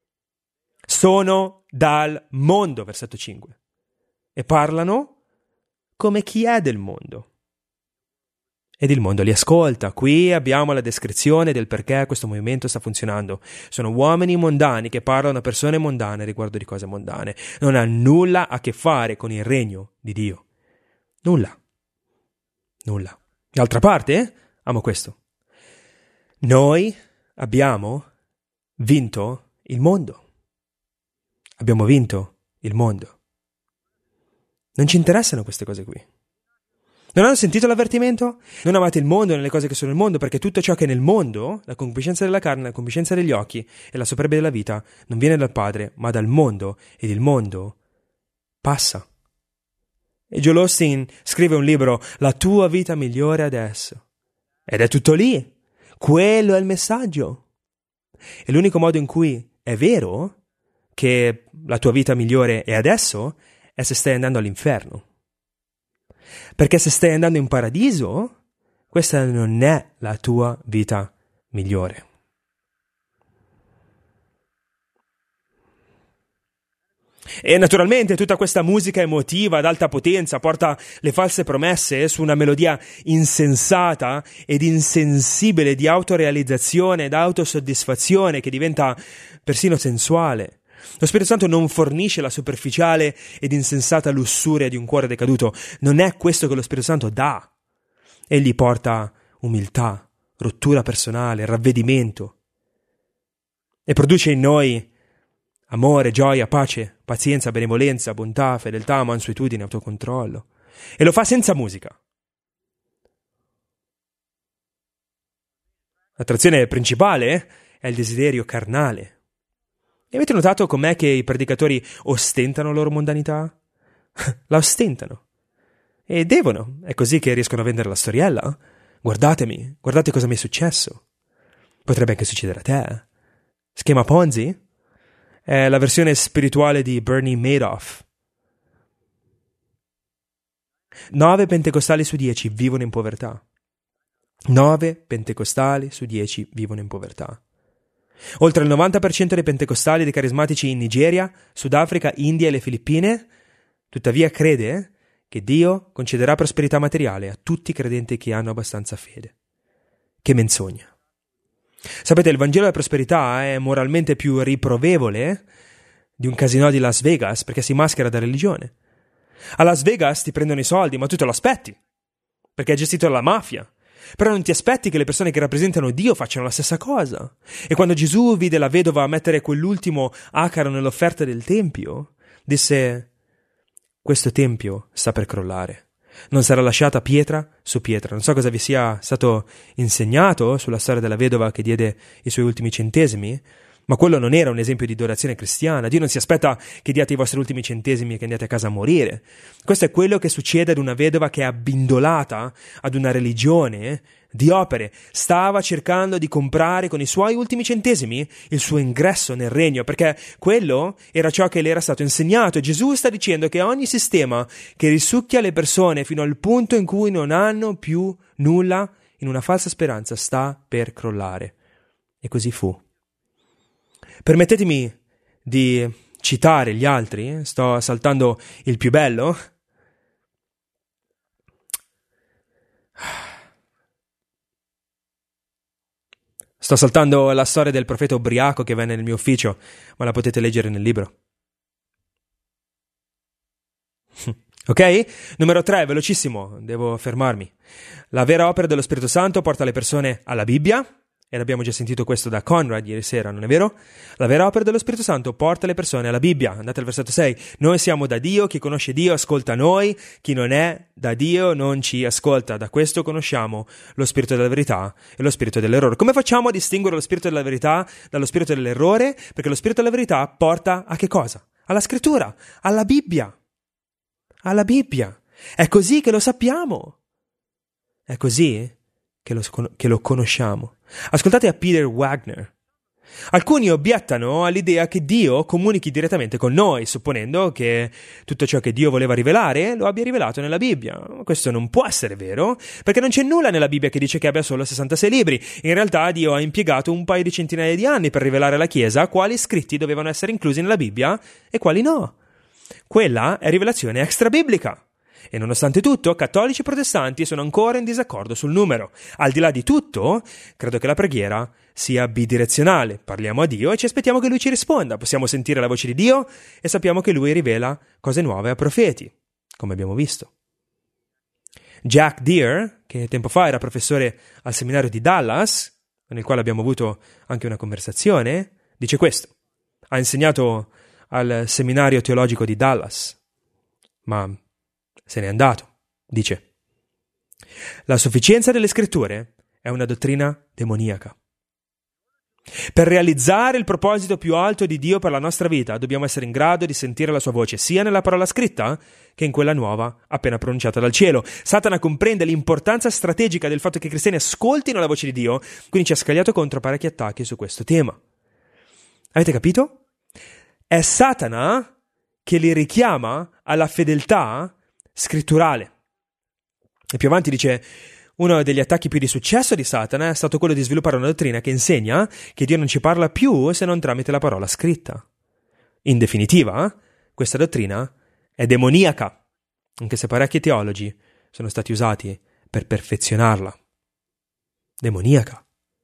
Sono dal mondo, versetto 5. E parlano come chi è del mondo. Ed il mondo li ascolta. Qui abbiamo la descrizione del perché questo movimento sta funzionando. Sono uomini mondani che parlano a persone mondane riguardo di cose mondane. Non ha nulla a che fare con il regno di Dio. Nulla. D'altra parte, amo questo. Noi abbiamo vinto il mondo. Abbiamo vinto il mondo. Non ci interessano queste cose qui. Non hanno sentito l'avvertimento? Non amate il mondo né le cose che sono nel mondo, perché tutto ciò che è nel mondo, la concupiscenza della carne, la concupiscenza degli occhi e la superbia della vita, non viene dal Padre, ma dal mondo, ed il mondo passa. E Joel Osteen scrive un libro, La tua vita migliore adesso. Ed è tutto lì. Quello è il messaggio. E l'unico modo in cui è vero che la tua vita migliore è adesso è se stai andando all'inferno. Perché se stai andando in paradiso, questa non è la tua vita migliore. E naturalmente tutta questa musica emotiva ad alta potenza porta le false promesse su una melodia insensata ed insensibile di autorealizzazione ed autosoddisfazione che diventa persino sensuale. Lo Spirito Santo non fornisce la superficiale ed insensata lussuria di un cuore decaduto. Non è questo che lo Spirito Santo dà. Egli porta umiltà, rottura personale, ravvedimento e produce in noi amore, gioia, pace, pazienza, benevolenza, bontà, fedeltà, mansuetudine, autocontrollo. E lo fa senza musica. L'attrazione principale è il desiderio carnale. E avete notato com'è che i predicatori ostentano la loro mondanità? La ostentano. E devono. È così che riescono a vendere la storiella. Guardatemi, guardate cosa mi è successo. Potrebbe anche succedere a te. Schema Ponzi? È la versione spirituale di Bernie Madoff. 9 pentecostali su 10 vivono in povertà. 9 pentecostali su 10 vivono in povertà. Oltre il 90% dei pentecostali e dei carismatici in Nigeria, Sudafrica, India e le Filippine, tuttavia crede che Dio concederà prosperità materiale a tutti i credenti che hanno abbastanza fede. Che menzogna. Sapete, il Vangelo della prosperità è moralmente più riprovevole di un casinò di Las Vegas perché si maschera da religione. A Las Vegas ti prendono i soldi, ma tu te lo aspetti, perché è gestito dalla mafia. Però non ti aspetti che le persone che rappresentano Dio facciano la stessa cosa. E quando Gesù vide la vedova mettere quell'ultimo acaro nell'offerta del tempio, disse: questo tempio sta per crollare. Non sarà lasciata pietra su pietra. Non so cosa vi sia stato insegnato sulla storia della vedova che diede i suoi ultimi centesimi, ma quello non era un esempio di donazione cristiana. Dio non si aspetta che diate i vostri ultimi centesimi e che andiate a casa a morire. Questo è quello che succede ad una vedova che è abbindolata ad una religione di opere. Stava cercando di comprare con i suoi ultimi centesimi il suo ingresso nel regno, perché quello era ciò che le era stato insegnato. E Gesù sta dicendo che ogni sistema che risucchia le persone fino al punto in cui non hanno più nulla in una falsa speranza sta per crollare. E così fu. Permettetemi di citare gli altri, sto saltando il più bello. Sto saltando la storia del profeta ubriaco che venne nel mio ufficio, ma la potete leggere nel libro. Ok? Numero 3, velocissimo, devo fermarmi. La vera opera dello Spirito Santo porta le persone alla Bibbia. E l'abbiamo già sentito questo da Conrad ieri sera, non è vero? La vera opera dello Spirito Santo porta le persone alla Bibbia. Andate al versetto 6. Noi siamo da Dio, chi conosce Dio ascolta noi, chi non è da Dio non ci ascolta. Da questo conosciamo lo spirito della verità e lo spirito dell'errore. Come facciamo a distinguere lo spirito della verità dallo spirito dell'errore? Perché lo spirito della verità porta a che cosa? Alla scrittura, alla Bibbia. Alla Bibbia. È così che lo sappiamo. È così che lo conosciamo. Ascoltate a Peter Wagner. Alcuni obiettano all'idea che Dio comunichi direttamente con noi, supponendo che tutto ciò che Dio voleva rivelare lo abbia rivelato nella Bibbia. Questo non può essere vero, perché non c'è nulla nella Bibbia che dice che abbia solo 66 libri. In realtà Dio ha impiegato un paio di centinaia di anni per rivelare alla Chiesa quali scritti dovevano essere inclusi nella Bibbia e quali no. Quella è rivelazione extrabiblica. E nonostante tutto, cattolici e protestanti sono ancora in disaccordo sul numero. Al di là di tutto, credo che la preghiera sia bidirezionale. Parliamo a Dio e ci aspettiamo che Lui ci risponda. Possiamo sentire la voce di Dio e sappiamo che Lui rivela cose nuove a profeti, come abbiamo visto. Jack Deere, che tempo fa era professore al seminario di Dallas, con il quale abbiamo avuto anche una conversazione, dice questo. Ha insegnato al seminario teologico di Dallas, ma se n'è andato. Dice: la sufficienza delle scritture è una dottrina demoniaca. Per realizzare il proposito più alto di Dio per la nostra vita, dobbiamo essere in grado di sentire la sua voce, sia nella parola scritta che in quella nuova appena pronunciata dal cielo. Satana comprende l'importanza strategica del fatto che i cristiani ascoltino la voce di Dio, quindi ci ha scagliato contro parecchi attacchi su questo tema. Avete capito? È Satana che li richiama alla fedeltà scritturale. E più avanti dice: uno degli attacchi più di successo di Satana è stato quello di sviluppare una dottrina che insegna che Dio non ci parla più se non tramite la parola scritta. In definitiva, questa dottrina è demoniaca, anche se parecchi teologi sono stati usati per perfezionarla. Demoniaca.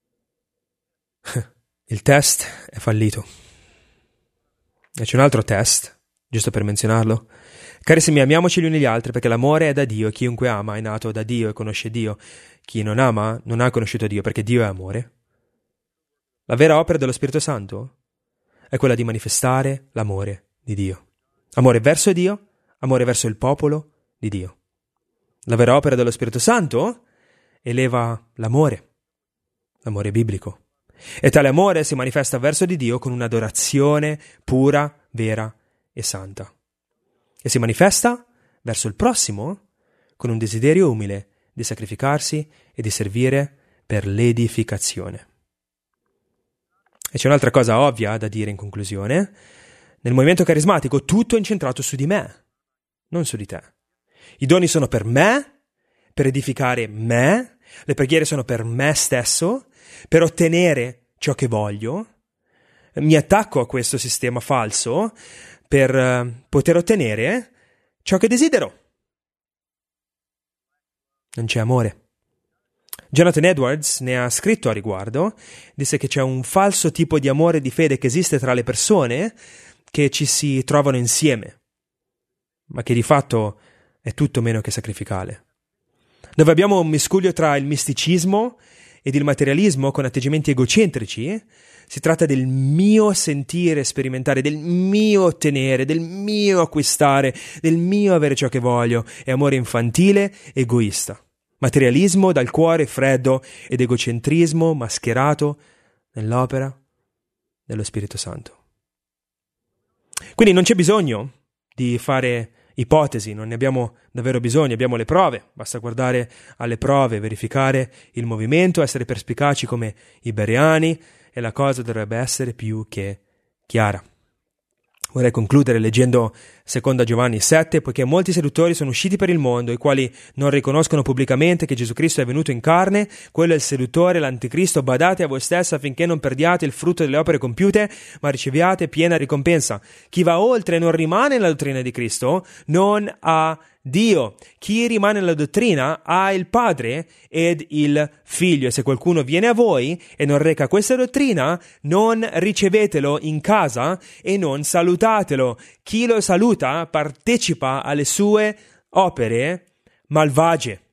Il test è fallito. E c'è un altro test, giusto per menzionarlo. Carissimi, amiamoci gli uni gli altri, perché l'amore è da Dio. Chiunque ama è nato da Dio e conosce Dio. Chi non ama non ha conosciuto Dio, perché Dio è amore. La vera opera dello Spirito Santo è quella di manifestare l'amore di Dio. Amore verso Dio, amore verso il popolo di Dio. La vera opera dello Spirito Santo eleva l'amore biblico. E tale amore si manifesta verso di Dio con un'adorazione pura, vera e santa. E si manifesta verso il prossimo con un desiderio umile di sacrificarsi e di servire per l'edificazione. E c'è un'altra cosa ovvia da dire in conclusione. Nel movimento carismatico tutto è incentrato su di me, non su di te. I doni sono per me, per edificare me, le preghiere sono per me stesso, per ottenere ciò che voglio. Mi attacco a questo sistema falso per poter ottenere ciò che desidero. Non c'è amore. Jonathan Edwards ne ha scritto a riguardo, disse che c'è un falso tipo di amore e di fede che esiste tra le persone che ci si trovano insieme, ma che di fatto è tutto meno che sacrificale. Dove abbiamo un miscuglio tra il misticismo ed il materialismo con atteggiamenti egocentrici, si tratta del mio sentire, sperimentare, del mio ottenere, del mio acquistare, del mio avere ciò che voglio. È amore infantile, egoista. Materialismo dal cuore freddo ed egocentrismo mascherato nell'opera dello Spirito Santo. Quindi non c'è bisogno di fare ipotesi, non ne abbiamo davvero bisogno, abbiamo le prove, basta guardare alle prove, verificare il movimento, essere perspicaci come i bereani e la cosa dovrebbe essere più che chiara. Vorrei concludere leggendo 2 Giovanni 7, poiché molti seduttori sono usciti per il mondo, i quali non riconoscono pubblicamente che Gesù Cristo è venuto in carne. Quello è il seduttore, l'anticristo. Badate a voi stessi affinché non perdiate il frutto delle opere compiute, ma riceviate piena ricompensa. Chi va oltre e non rimane nella dottrina di Cristo non ha Dio. Chi rimane nella dottrina ha il Padre ed il Figlio. E se qualcuno viene a voi e non reca questa dottrina, non ricevetelo in casa e non salutatelo. Chi lo saluta partecipa alle sue opere malvagie.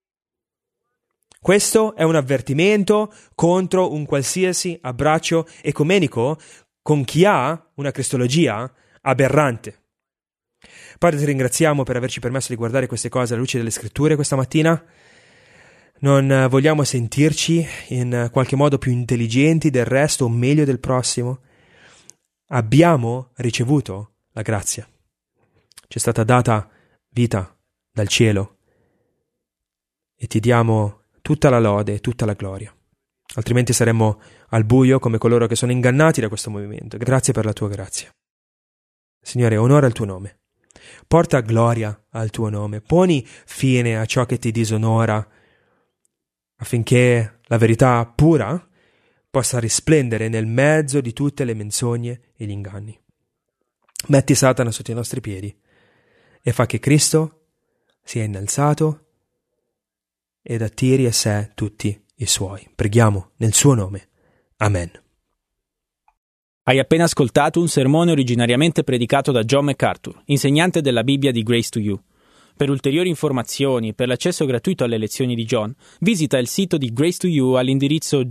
Questo è un avvertimento contro un qualsiasi abbraccio ecumenico con chi ha una cristologia aberrante. Padre, ti ringraziamo per averci permesso di guardare queste cose alla luce delle Scritture questa mattina. Non vogliamo sentirci in qualche modo più intelligenti del resto o meglio del prossimo. Abbiamo ricevuto la grazia. Ci è stata data vita dal cielo e ti diamo tutta la lode e tutta la gloria. Altrimenti saremmo al buio come coloro che sono ingannati da questo movimento. Grazie per la tua grazia. Signore, onora il tuo nome. Porta gloria al tuo nome, poni fine a ciò che ti disonora, affinché la verità pura possa risplendere nel mezzo di tutte le menzogne e gli inganni. Metti Satana sotto i nostri piedi e fa che Cristo sia innalzato ed attiri a sé tutti i suoi. Preghiamo nel suo nome. Amen. Hai appena ascoltato un sermone originariamente predicato da John MacArthur, insegnante della Bibbia di Grace to You. Per ulteriori informazioni e per l'accesso gratuito alle lezioni di John, visita il sito di Grace to You all'indirizzo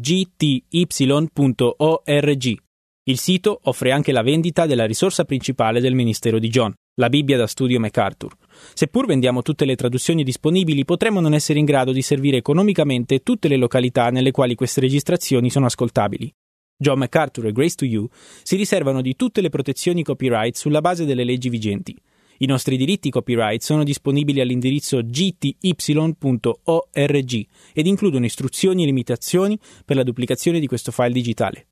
gty.org. Il sito offre anche la vendita della risorsa principale del ministero di John, la Bibbia da studio MacArthur. Seppur vendiamo tutte le traduzioni disponibili, potremmo non essere in grado di servire economicamente tutte le località nelle quali queste registrazioni sono ascoltabili. John MacArthur e Grace to You si riservano di tutte le protezioni copyright sulla base delle leggi vigenti. I nostri diritti copyright sono disponibili all'indirizzo gty.org ed includono istruzioni e limitazioni per la duplicazione di questo file digitale.